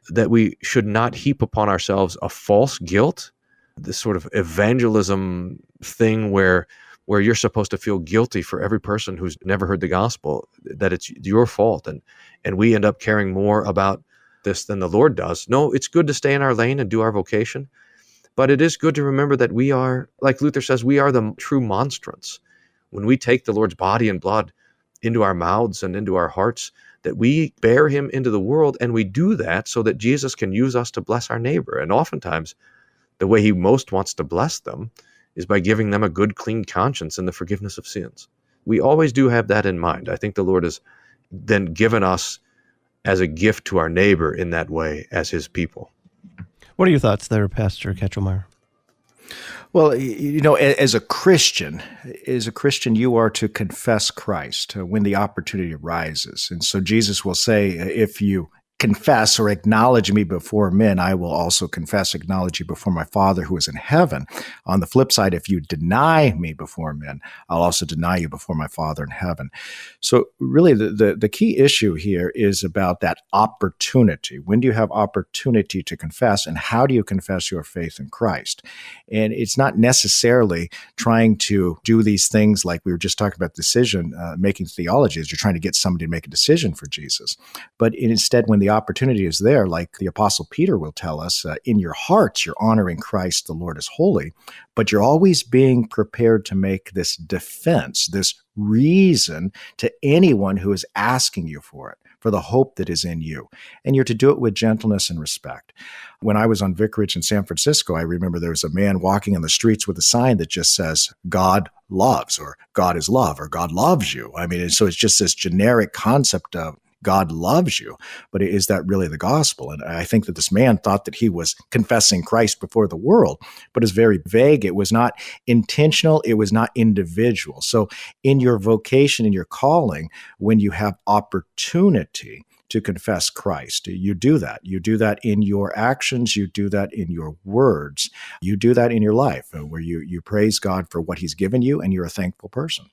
that we should not heap upon ourselves a false guilt, this sort of evangelism thing where where you're supposed to feel guilty for every person who's never heard the gospel, that it's your fault, and and we end up caring more about this than the Lord does. No, it's good to stay in our lane and do our vocation, but it is good to remember that we are, like Luther says, we are the true monstrance. When we take the Lord's body and blood into our mouths and into our hearts, that we bear him into the world, and we do that so that Jesus can use us to bless our neighbor. And oftentimes, the way he most wants to bless them is by giving them a good, clean conscience and the forgiveness of sins. We always do have that in mind. I think the Lord has then given us as a gift to our neighbor in that way as his people. What are your thoughts there, Pastor Ketchelmeyer? Well, you know, as a Christian, as a Christian, you are to confess Christ when the opportunity arises. And so Jesus will say, if you confess or acknowledge me before men, I will also confess, acknowledge you before my Father who is in heaven. On the flip side, if you deny me before men, I'll also deny you before my Father in heaven. So really the, the, the key issue here is about that opportunity. When do you have opportunity to confess, and how do you confess your faith in Christ? And it's not necessarily trying to do these things like we were just talking about decision, uh, making theology, is you're trying to get somebody to make a decision for Jesus. But instead, when the opportunity is there, like the Apostle Peter will tell us, uh, in your hearts, you're honoring Christ, the Lord is holy, but you're always being prepared to make this defense, this reason to anyone who is asking you for it, for the hope that is in you. And you're to do it with gentleness and respect. When I was on vicarage in San Francisco, I remember there was a man walking in the streets with a sign that just says, God loves, or God is love, or God loves you. I mean, so it's just this generic concept of God loves you, but is that really the gospel? And I think that this man thought that he was confessing Christ before the world, but it's very vague. It was not intentional. It was not individual. So in your vocation, in your calling, when you have opportunity to confess Christ, you do that. You do that in your actions. You do that in your words. You do that in your life, where you, you praise God for what he's given you, and you're a thankful person.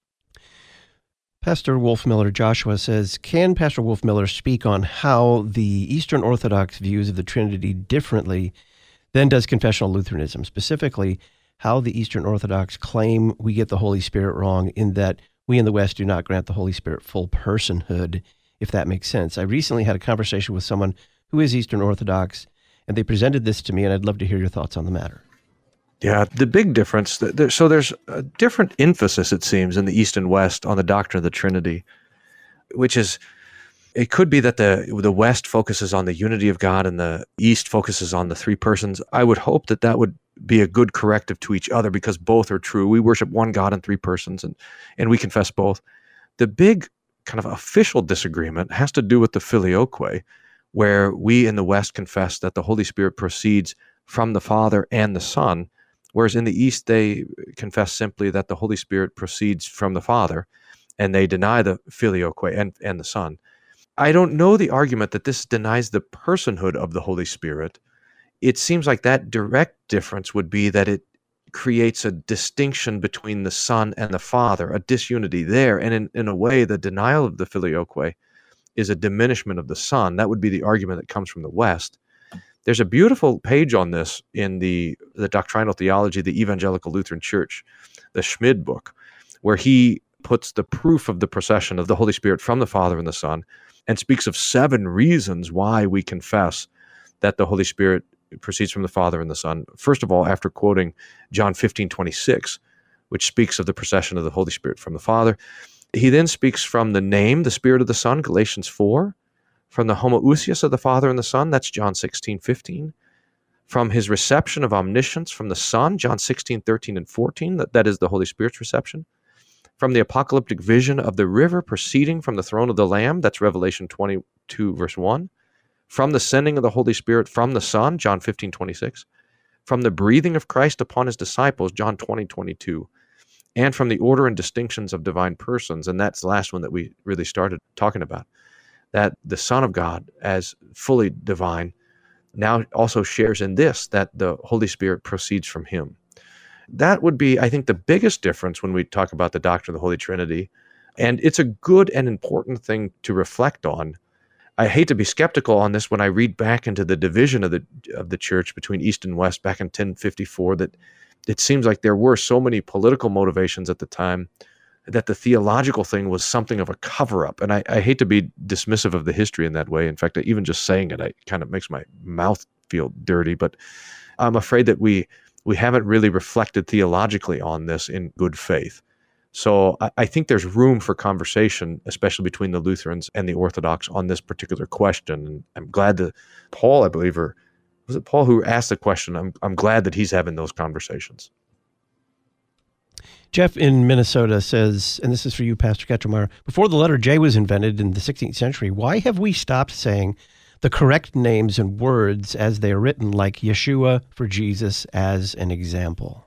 Pastor Wolfmueller Joshua says, can Pastor Wolfmueller speak on how the Eastern Orthodox views of the Trinity differently than does confessional Lutheranism? Specifically, how the Eastern Orthodox claim we get the Holy Spirit wrong in that we in the West do not grant the Holy Spirit full personhood, if that makes sense. I recently had a conversation with someone who is Eastern Orthodox, and they presented this to me, and I'd love to hear your thoughts on the matter. Yeah, the big difference, so there's a different emphasis, it seems, in the East and West on the doctrine of the Trinity, which is, it could be that the the West focuses on the unity of God and the East focuses on the three persons. I would hope that that would be a good corrective to each other, because both are true. We worship one God in three persons, and, and we confess both. The big kind of official disagreement has to do with the filioque, where we in the West confess that the Holy Spirit proceeds from the Father and the Son, whereas in the East, they confess simply that the Holy Spirit proceeds from the Father, and they deny the filioque and, and the Son. I don't know the argument that this denies the personhood of the Holy Spirit. It seems like that direct difference would be that it creates a distinction between the Son and the Father, a disunity there. And in, in a way, the denial of the filioque is a diminishment of the Son. That would be the argument that comes from the West. There's a beautiful page on this in the, the Doctrinal Theology of the Evangelical Lutheran Church, the Schmid book, where he puts the proof of the procession of the Holy Spirit from the Father and the Son, and speaks of seven reasons why we confess that the Holy Spirit proceeds from the Father and the Son. First of all, after quoting John fifteen twenty-six, which speaks of the procession of the Holy Spirit from the Father, he then speaks from the name, the Spirit of the Son, Galatians four, from the homoousios of the Father and the Son, that's John sixteen fifteen. From his reception of omniscience from the Son, John sixteen thirteen and fourteen, that, that is the Holy Spirit's reception. From the apocalyptic vision of the river proceeding from the throne of the Lamb, that's Revelation twenty-two verse one. From the sending of the Holy Spirit from the Son, John fifteen twenty-six. From the breathing of Christ upon his disciples, John twenty twenty-two. And from the order and distinctions of divine persons, and that's the last one that we really started talking about, that the Son of God, as fully divine, now also shares in this, that the Holy Spirit proceeds from him. That would be, I think, the biggest difference when we talk about the doctrine of the Holy Trinity. And it's a good and important thing to reflect on. I hate to be skeptical on this when I read back into the division of the of the church between East and West back in ten fifty-four, that it seems like there were so many political motivations at the time that the theological thing was something of a cover-up. And I, I hate to be dismissive of the history in that way. In fact, even just saying it, I kind of makes my mouth feel dirty. But I'm afraid that we we haven't really reflected theologically on this in good faith. So I, I think there's room for conversation, especially between the Lutherans and the Orthodox on this particular question. And I'm glad that Paul, I believe, or was it Paul who asked the question? I'm I'm glad that he's having those conversations. Jeff in Minnesota says, and this is for you, Pastor Kettelmeyer, before the letter J was invented in the sixteenth century, why have we stopped saying the correct names and words as they are written, like Yeshua for Jesus as an example?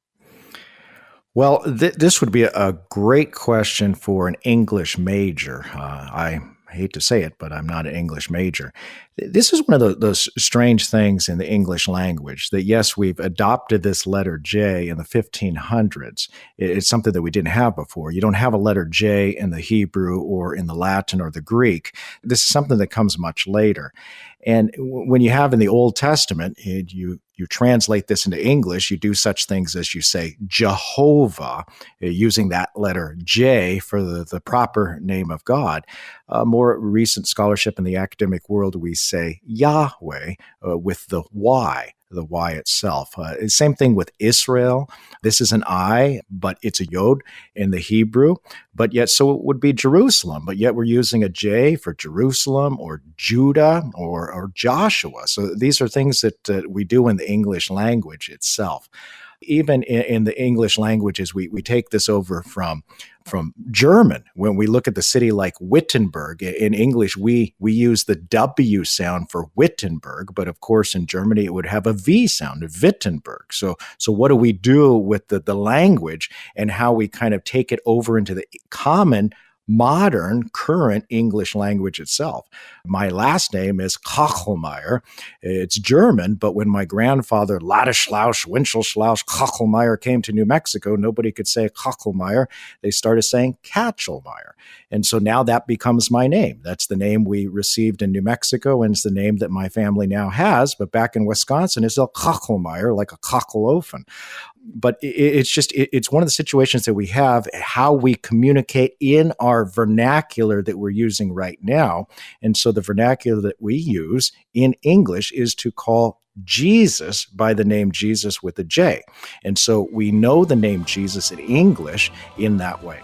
Well, th- this would be a, a great question for an English major. Uh, I hate to say it, but I'm not an English major. This is one of the, those strange things in the English language that, yes, we've adopted this letter J in the fifteen hundreds. It's something that we didn't have before. You don't have a letter J in the Hebrew or in the Latin or the Greek. This is something that comes much later. And when you have in the Old Testament, you you translate this into English, you do such things as you say Jehovah, using that letter J for the, the proper name of God. Uh, more recent scholarship in the academic world, we say Yahweh uh, with the Y. The Y itself. Uh, same thing with Israel. This is an I, but it's a Yod in the Hebrew. But yet, so it would be Jerusalem. But yet we're using a J for Jerusalem or Judah or, or Joshua. So these are things that uh, we do in the English language itself. Even in, in the English languages, we, we take this over from, from German. When we look at the city like Wittenberg, in English, we, we use the W sound for Wittenberg, but of course in Germany it would have a V sound, Wittenberg. So, so what do we do with the, the language and how we kind of take it over into the common modern, current English language itself? My last name is Kachelmeyer. It's German, but when my grandfather Ladislaus Winkelschlaus Kachelmeyer came to New Mexico, nobody could say Kachelmeyer. They started saying Katchelmeyer. And so now that becomes my name. That's the name we received in New Mexico, and it's the name that my family now has. But back in Wisconsin, it's a Kachelmeyer, like a Kachelofen. But it's just, it's one of the situations that we have, how we communicate in our vernacular that we're using right now. And so the vernacular that we use in English is to call Jesus by the name Jesus with a J. And so we know the name Jesus in English in that way.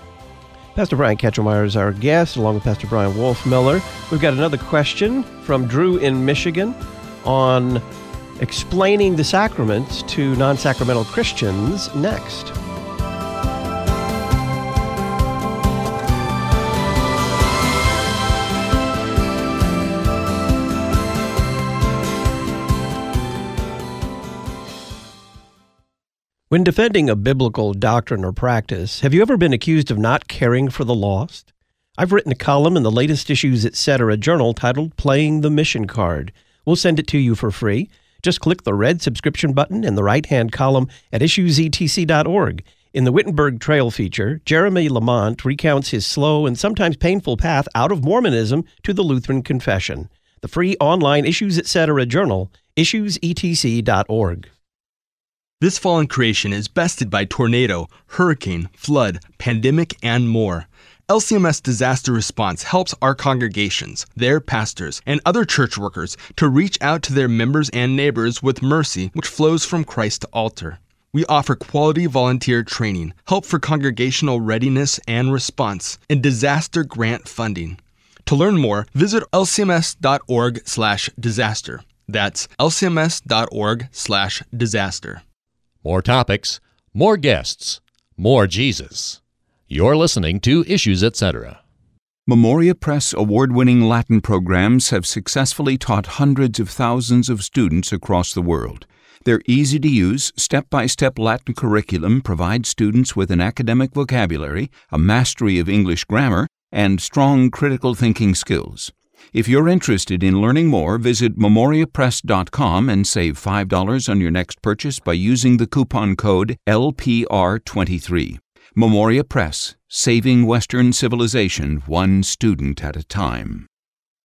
Pastor Brian Kettelmeyer is our guest, along with Pastor Brian Wolfmiller. We've got another question from Drew in Michigan on explaining the sacraments to non-sacramental Christians next. When defending a biblical doctrine or practice, have you ever been accused of not caring for the lost? I've written a column in the latest Issues Etc. journal titled Playing the Mission Card. We'll send it to you for free. Just click the red subscription button in the right-hand column at issues e t c dot org. In the Wittenberg Trail feature, Jeremy Lamont recounts his slow and sometimes painful path out of Mormonism to the Lutheran Confession. The free online Issues Etc. journal, issues e t c dot org. This fallen creation is bested by tornado, hurricane, flood, pandemic, and more. L C M S Disaster Response helps our congregations, their pastors, and other church workers to reach out to their members and neighbors with mercy which flows from Christ to altar. We offer quality volunteer training, help for congregational readiness and response, and disaster grant funding. To learn more, visit l c m s dot org slash disaster. That's l c m s dot org slash disaster. More topics, more guests, more Jesus. You're listening to Issues Etc. Memoria Press award-winning Latin programs have successfully taught hundreds of thousands of students across the world. Their easy-to-use, step-by-step Latin curriculum provides students with an academic vocabulary, a mastery of English grammar, and strong critical thinking skills. If you're interested in learning more, visit memoria press dot com and save five dollars on your next purchase by using the coupon code L P R twenty-three. Memoria Press, saving Western civilization one student at a time.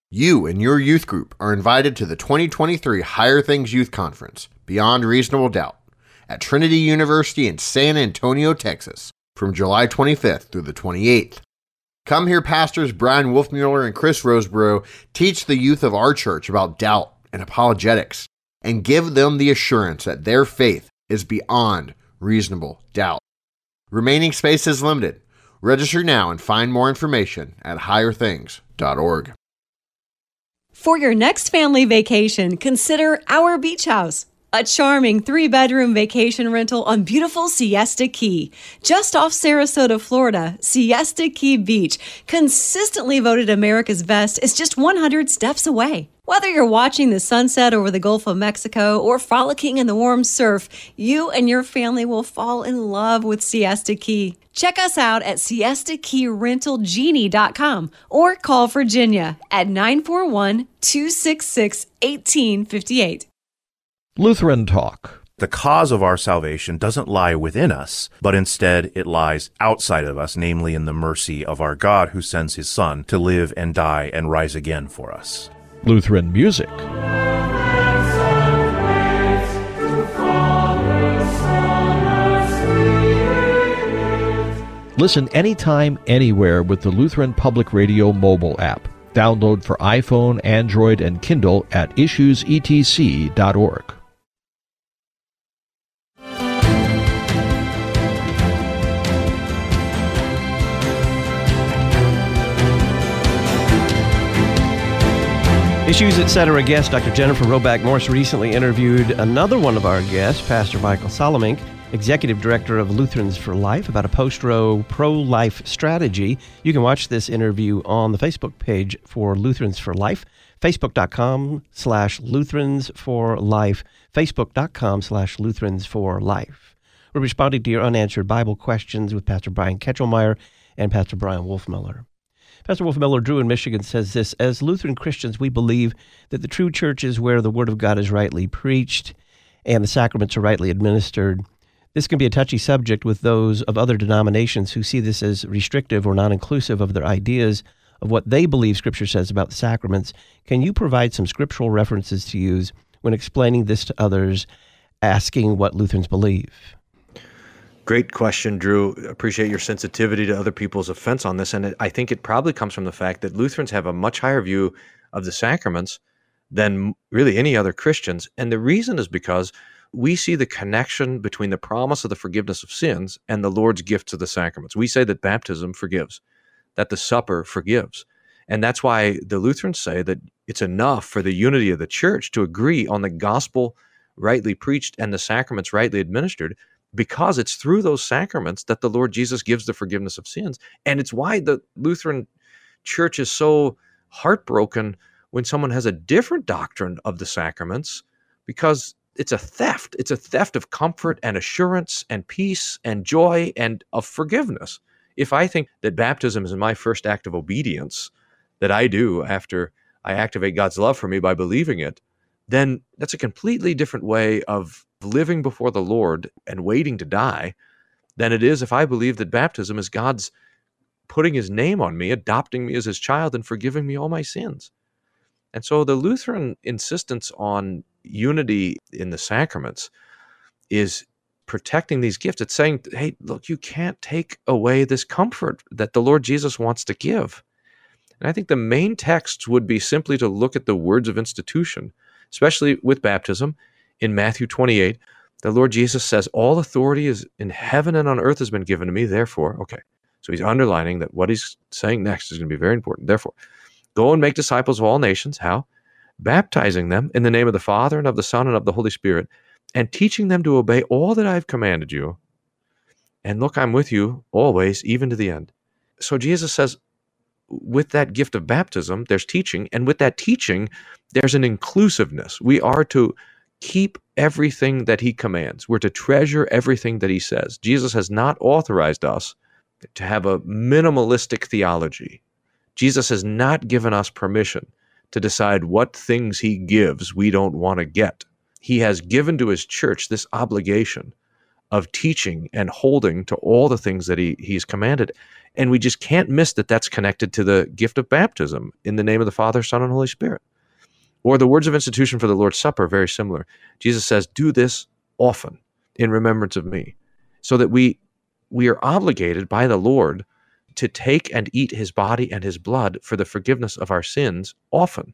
You and your youth group are invited to the twenty twenty-three Higher Things Youth Conference, Beyond Reasonable Doubt, at Trinity University in San Antonio, Texas, from July twenty-fifth through the twenty-eighth. Come hear Pastors Brian Wolfmueller and Chris Roseborough teach the youth of our church about doubt and apologetics, and give them the assurance that their faith is beyond reasonable doubt. Remaining space is limited. Register now and find more information at higher things dot org. For your next family vacation, consider Our Beach House, a charming three-bedroom vacation rental on beautiful Siesta Key. Just off Sarasota, Florida, Siesta Key Beach, consistently voted America's best, is just one hundred steps away. Whether you're watching the sunset over the Gulf of Mexico or frolicking in the warm surf, you and your family will fall in love with Siesta Key. Check us out at siesta key rental genie dot com or call Virginia at nine four one, two six six, one eight five eight. Lutheran Talk. The cause of our salvation doesn't lie within us, but instead it lies outside of us, namely in the mercy of our God who sends his Son to live and die and rise again for us. Lutheran Music. Listen anytime, anywhere with the Lutheran Public Radio mobile app. Download for iPhone, Android, and Kindle at issues e t c dot org. Issues, et cetera guest Doctor Jennifer Roback Morse recently interviewed another one of our guests, Pastor Michael Solomink, Executive Director of Lutherans for Life, about a post-Roe pro-life strategy. You can watch this interview on the Facebook page for Lutherans for Life, facebook.com slash Lutherans for Life, facebook.com slash Lutherans for Life. We're responding to your unanswered Bible questions with Pastor Brian Ketchelmeyer and Pastor Brian Wolfmueller. Pastor Wolfmueller, Drew in Michigan, says this: as Lutheran Christians, we believe that the true church is where the Word of God is rightly preached and the sacraments are rightly administered. This can be a touchy subject with those of other denominations who see this as restrictive or non-inclusive of their ideas of what they believe Scripture says about the sacraments. Can you provide some scriptural references to use when explaining this to others, asking what Lutherans believe? Great question, Drew. Appreciate your sensitivity to other people's offense on this. And it, I think it probably comes from the fact that Lutherans have a much higher view of the sacraments than really any other Christians. And the reason is because we see the connection between the promise of the forgiveness of sins and the Lord's gifts of the sacraments. We say that baptism forgives, that the supper forgives. And that's why the Lutherans say that it's enough for the unity of the church to agree on the gospel rightly preached and the sacraments rightly administered, because it's through those sacraments that the Lord Jesus gives the forgiveness of sins. And it's why the Lutheran Church is so heartbroken when someone has a different doctrine of the sacraments, because it's a theft. It's a theft of comfort and assurance and peace and joy and of forgiveness. If I think that baptism is my first act of obedience that I do after I activate God's love for me by believing it, then that's a completely different way of living before the Lord and waiting to die than it is if I believe that baptism is God's putting his name on me, adopting me as his child, and forgiving me all my sins. And so the Lutheran insistence on unity in the sacraments is protecting these gifts. It's saying, hey, look, you can't take away this comfort that the Lord Jesus wants to give. And I think the main text would be simply to look at the words of institution, especially with baptism. In Matthew twenty-eight, the Lord Jesus says, all authority is in heaven and on earth has been given to me. Therefore, okay, so he's underlining that what he's saying next is going to be very important. Therefore, go and make disciples of all nations. How? Baptizing them in the name of the Father and of the Son and of the Holy Spirit, and teaching them to obey all that I've commanded you. And look, I'm with you always, even to the end. So Jesus says, with that gift of baptism, there's teaching, and with that teaching, there's an inclusiveness. We are to keep everything that he commands. We're to treasure everything that he says. Jesus has not authorized us to have a minimalistic theology. Jesus has not given us permission to decide what things he gives we don't want to get. He has given to his church this obligation of teaching and holding to all the things that he he's commanded. And we just can't miss that that's connected to the gift of baptism in the name of the Father, Son, and Holy Spirit. Or the words of institution for the Lord's Supper are very similar. Jesus says, do this often in remembrance of me, so that we we are obligated by the Lord to take and eat his body and his blood for the forgiveness of our sins often.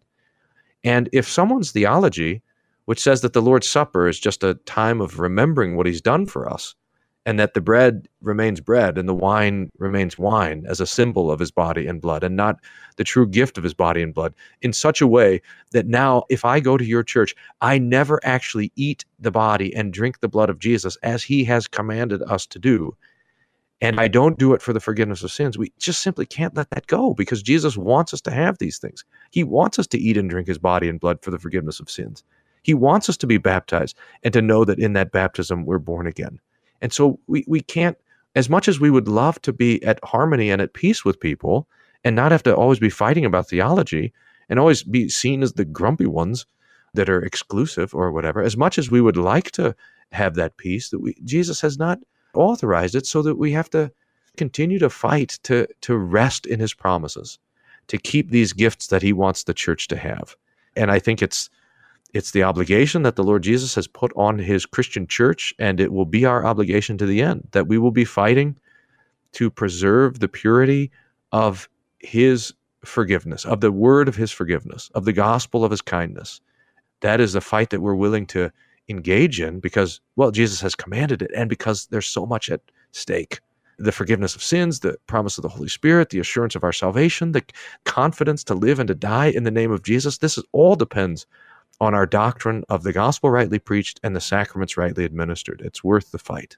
And if someone's theology, which says that the Lord's Supper is just a time of remembering what he's done for us, and that the bread remains bread and the wine remains wine as a symbol of his body and blood, and not the true gift of his body and blood, in such a way that now if I go to your church, I never actually eat the body and drink the blood of Jesus as he has commanded us to do, and I don't do it for the forgiveness of sins, we just simply can't let that go, because Jesus wants us to have these things. He wants us to eat and drink his body and blood for the forgiveness of sins. He wants us to be baptized and to know that in that baptism we're born again. And so we, we can't, as much as we would love to be at harmony and at peace with people and not have to always be fighting about theology and always be seen as the grumpy ones that are exclusive or whatever, as much as we would like to have that peace, that we, Jesus has not authorized it, so that we have to continue to fight to, to rest in his promises, to keep these gifts that he wants the church to have. And I think it's It's the obligation that the Lord Jesus has put on his Christian church, and it will be our obligation to the end, that we will be fighting to preserve the purity of his forgiveness, of the word of his forgiveness, of the gospel of his kindness. That is the fight that we're willing to engage in because, well, Jesus has commanded it, and because there's so much at stake. The forgiveness of sins, the promise of the Holy Spirit, the assurance of our salvation, the confidence to live and to die in the name of Jesus. This is, all depends on our doctrine of the gospel rightly preached and the sacraments rightly administered. It's worth the fight.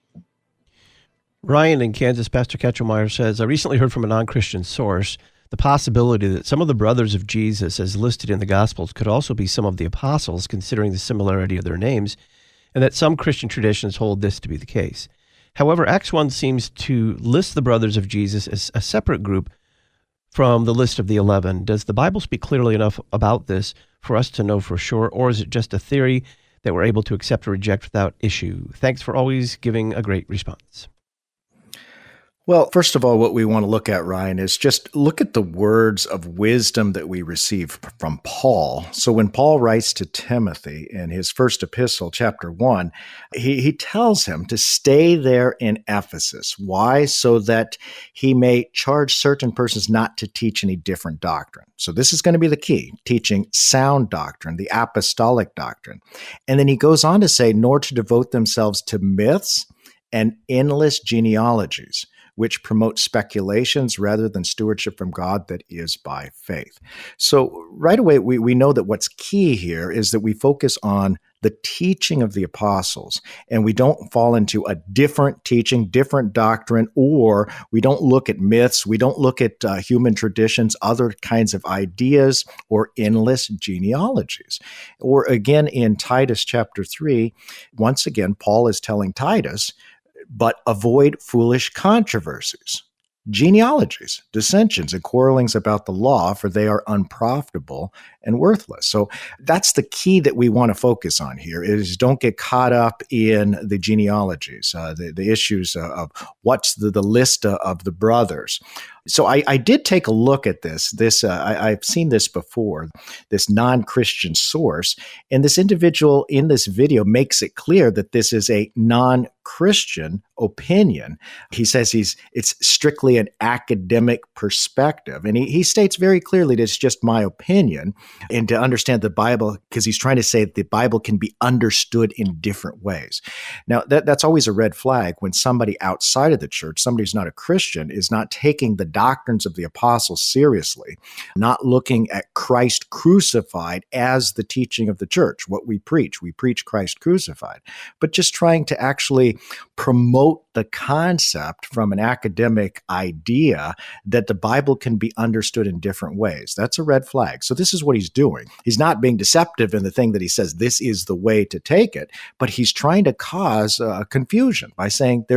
Ryan in Kansas, Pastor Ketchelmeyer says, I recently heard from a non-Christian source the possibility that some of the brothers of Jesus as listed in the Gospels could also be some of the apostles, considering the similarity of their names, and that some Christian traditions hold this to be the case. However, Acts one seems to list the brothers of Jesus as a separate group from the list of the eleven. Does the Bible speak clearly enough about this for us to know for sure, or is it just a theory that we're able to accept or reject without issue? Thanks for always giving a great response. Well, first of all, what we want to look at, Ryan, is just look at the words of wisdom that we receive from Paul. So when Paul writes to Timothy in his first epistle, chapter one, he, he tells him to stay there in Ephesus. Why? So that he may charge certain persons not to teach any different doctrine. So this is going to be the key, teaching sound doctrine, the apostolic doctrine. And then he goes on to say, nor to devote themselves to myths and endless genealogies, which promote speculations rather than stewardship from God that is by faith. So right away, we, we know that what's key here is that we focus on the teaching of the apostles, and we don't fall into a different teaching, different doctrine, or we don't look at myths, we don't look at uh, human traditions, other kinds of ideas, or endless genealogies. Or again, in Titus chapter three, once again, Paul is telling Titus, but avoid foolish controversies, genealogies, dissensions, and quarrelings about the law, for they are unprofitable and worthless. So that's the key that we want to focus on here, is don't get caught up in the genealogies, uh, the, the issues of what's the, the list of the brothers. So I, I did take a look at this. This uh, I, I've seen this before, this non-Christian source, and this individual in this video makes it clear that this is a non-Christian opinion. He says he's it's strictly an academic perspective, and he, he states very clearly that it's just my opinion, and to understand the Bible, because he's trying to say that the Bible can be understood in different ways. Now, that, that's always a red flag when somebody outside of the church, somebody who's not a Christian, is not taking the doctrines of the apostles seriously, not looking at Christ crucified as the teaching of the church, what we preach. We preach Christ crucified, but just trying to actually promote the concept from an academic idea that the Bible can be understood in different ways. That's a red flag. So this is what he's doing. He's not being deceptive in the thing that he says this is the way to take it, but he's trying to cause uh, confusion by saying there's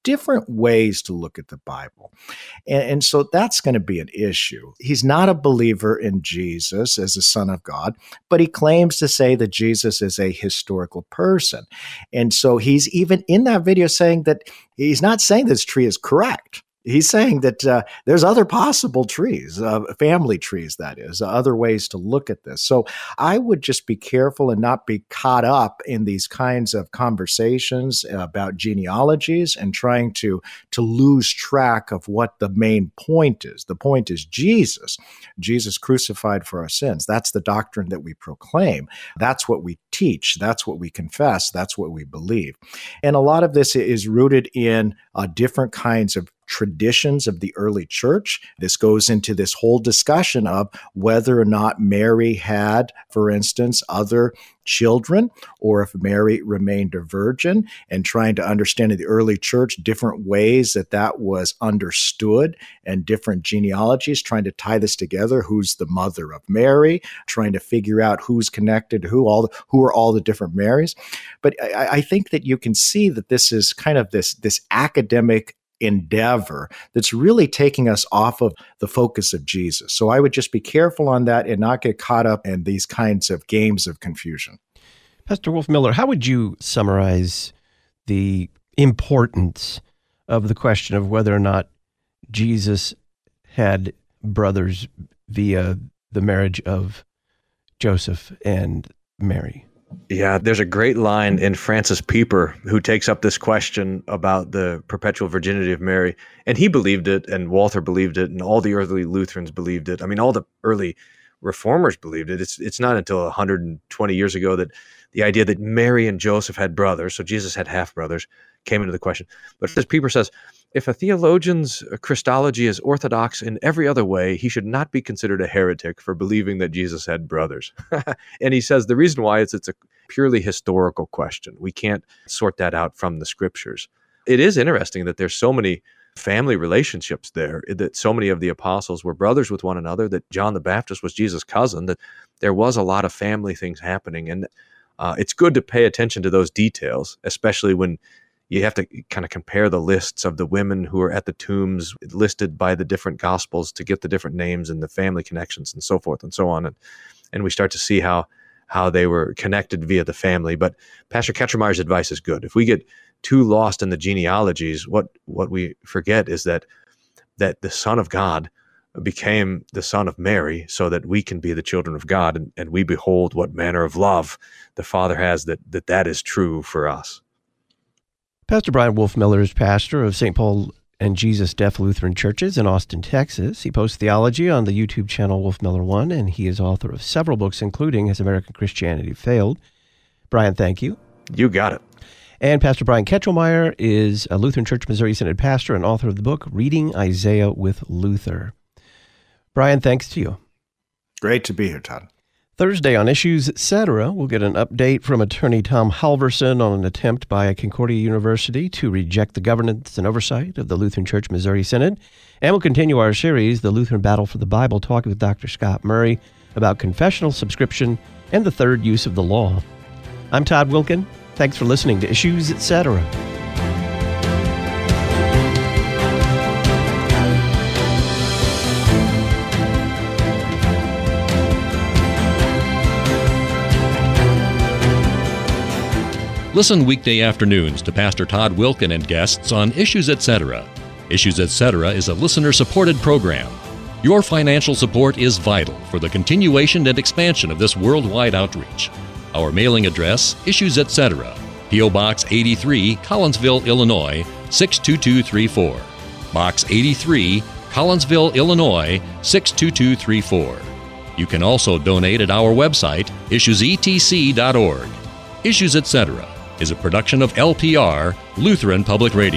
different ways to look at the Bible. And, and so that's going to be an issue. He's not a believer in Jesus as the Son of God, but he claims to say that Jesus is a historical person. And so he's even in that video saying that he's not saying this tree is correct. He's saying that uh, there's other possible trees, uh, family trees, that is, uh, other ways to look at this. So I would just be careful and not be caught up in these kinds of conversations about genealogies and trying to, to lose track of what the main point is. The point is Jesus, Jesus crucified for our sins. That's the doctrine that we proclaim. That's what we teach. That's what we confess. That's what we believe. And a lot of this is rooted in uh, different kinds of traditions of the early church. This goes into this whole discussion of whether or not Mary had, for instance, other children, or if Mary remained a virgin, and trying to understand in the early church different ways that that was understood and different genealogies, trying to tie this together. Who's the mother of Mary? Trying to figure out who's connected to who, all the, who are all the different Marys. But I, I think that you can see that this is kind of this, this academic endeavor that's really taking us off of the focus of Jesus. So I would just be careful on that and not get caught up in these kinds of games of confusion. Pastor Wolfmueller, how would you summarize the importance of the question of whether or not Jesus had brothers via the marriage of Joseph and Mary? Yeah, there's a great line in Francis Pieper who takes up this question about the perpetual virginity of Mary. And he believed it, and Walther believed it, and all the early Lutherans believed it. I mean, all the early reformers believed it. It's it's not until one hundred twenty years ago that the idea that Mary and Joseph had brothers, so Jesus had half-brothers, came into the question. But as Pieper says, if a theologian's Christology is orthodox in every other way, he should not be considered a heretic for believing that Jesus had brothers. And he says the reason why is it's a purely historical question. We can't sort that out from the scriptures. It is interesting that there's so many family relationships there, that so many of the apostles were brothers with one another, that John the Baptist was Jesus' cousin, that there was a lot of family things happening. And uh, it's good to pay attention to those details, especially when you have to kind of compare the lists of the women who are at the tombs listed by the different gospels to get the different names and the family connections and so forth and so on. And, and we start to see how, how they were connected via the family. But Pastor Ketchermeyer's advice is good. If we get too lost in the genealogies, what, what we forget is that, that the Son of God became the son of Mary so that we can be the children of God, and, and we behold what manner of love the Father has, that that, that is true for us. Pastor Brian Wolfmueller is pastor of Saint Paul and Jesus Deaf Lutheran Churches in Austin, Texas. He posts theology on the YouTube channel Wolfmueller One, and he is author of several books, including Has American Christianity Failed? Brian, thank you. You got it. And Pastor Brian Ketchelmeyer is a Lutheran Church Missouri Synod pastor and author of the book Reading Isaiah with Luther. Brian, thanks to you. Great to be here, Todd. Thursday on Issues, et cetera, we'll get an update from attorney Tom Halverson on an attempt by Concordia University to reject the governance and oversight of the Lutheran Church Missouri Synod. And we'll continue our series, The Lutheran Battle for the Bible, talking with Doctor Scott Murray about confessional subscription and the third use of the law. I'm Todd Wilkin. Thanks for listening to Issues, et cetera. Listen weekday afternoons to Pastor Todd Wilkin and guests on Issues, et cetera. Issues, et cetera is a listener-supported program. Your financial support is vital for the continuation and expansion of this worldwide outreach. Our mailing address, Issues, et cetera, P O. Box eighty-three, Collinsville, Illinois, six two two three four. Box eighty-three, Collinsville, Illinois, six two two three four. You can also donate at our website, issues e t c dot org. Issues, et cetera is a production of L P R, Lutheran Public Radio.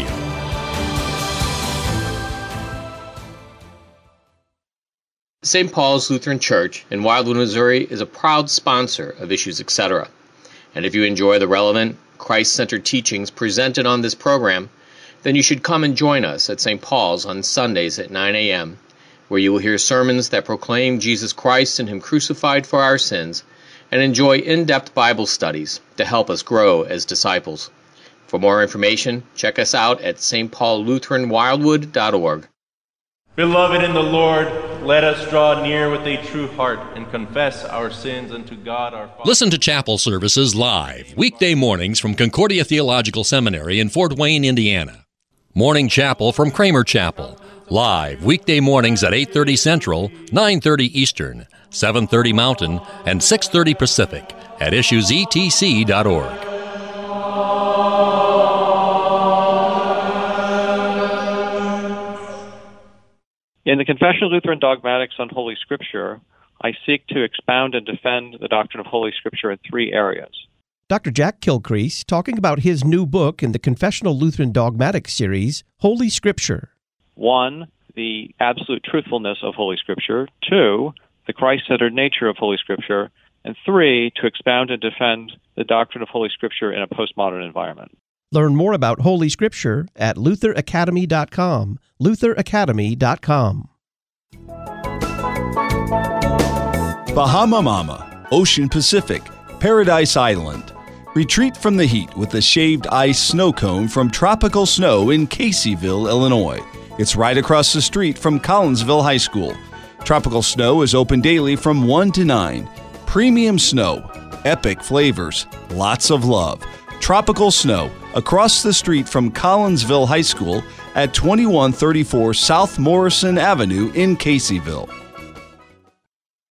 Saint Paul's Lutheran Church in Wildwood, Missouri is a proud sponsor of Issues, et cetera. And if you enjoy the relevant, Christ-centered teachings presented on this program, then you should come and join us at Saint Paul's on Sundays at nine a.m., where you will hear sermons that proclaim Jesus Christ and Him crucified for our sins, and enjoy in-depth Bible studies to help us grow as disciples. For more information, check us out at s t paul lutheran wildwood dot org. Beloved in the Lord, let us draw near with a true heart and confess our sins unto God our Father. Listen to chapel services live, weekday mornings from Concordia Theological Seminary in Fort Wayne, Indiana. Morning Chapel from Kramer Chapel, live weekday mornings at eight thirty Central, nine thirty Eastern, seven thirty Mountain, and six thirty Pacific at issues e t c dot org. In the Confession of Lutheran Dogmatics on Holy Scripture, I seek to expound and defend the doctrine of Holy Scripture in three areas. Doctor Jack Kilcrease talking about his new book in the Confessional Lutheran Dogmatics series, Holy Scripture. One, the absolute truthfulness of Holy Scripture. Two, the Christ-centered nature of Holy Scripture. And three, to expound and defend the doctrine of Holy Scripture in a postmodern environment. Learn more about Holy Scripture at luther academy dot com. luther academy dot com. Bahama Mama, Ocean Pacific, Paradise Island. Retreat from the heat with a shaved ice snow cone from Tropical Snow in Caseyville, Illinois. It's right across the street from Collinsville High School. Tropical Snow is open daily from one to nine. Premium snow, epic flavors, lots of love. Tropical Snow, across the street from Collinsville High School at twenty-one thirty-four South Morrison Avenue in Caseyville.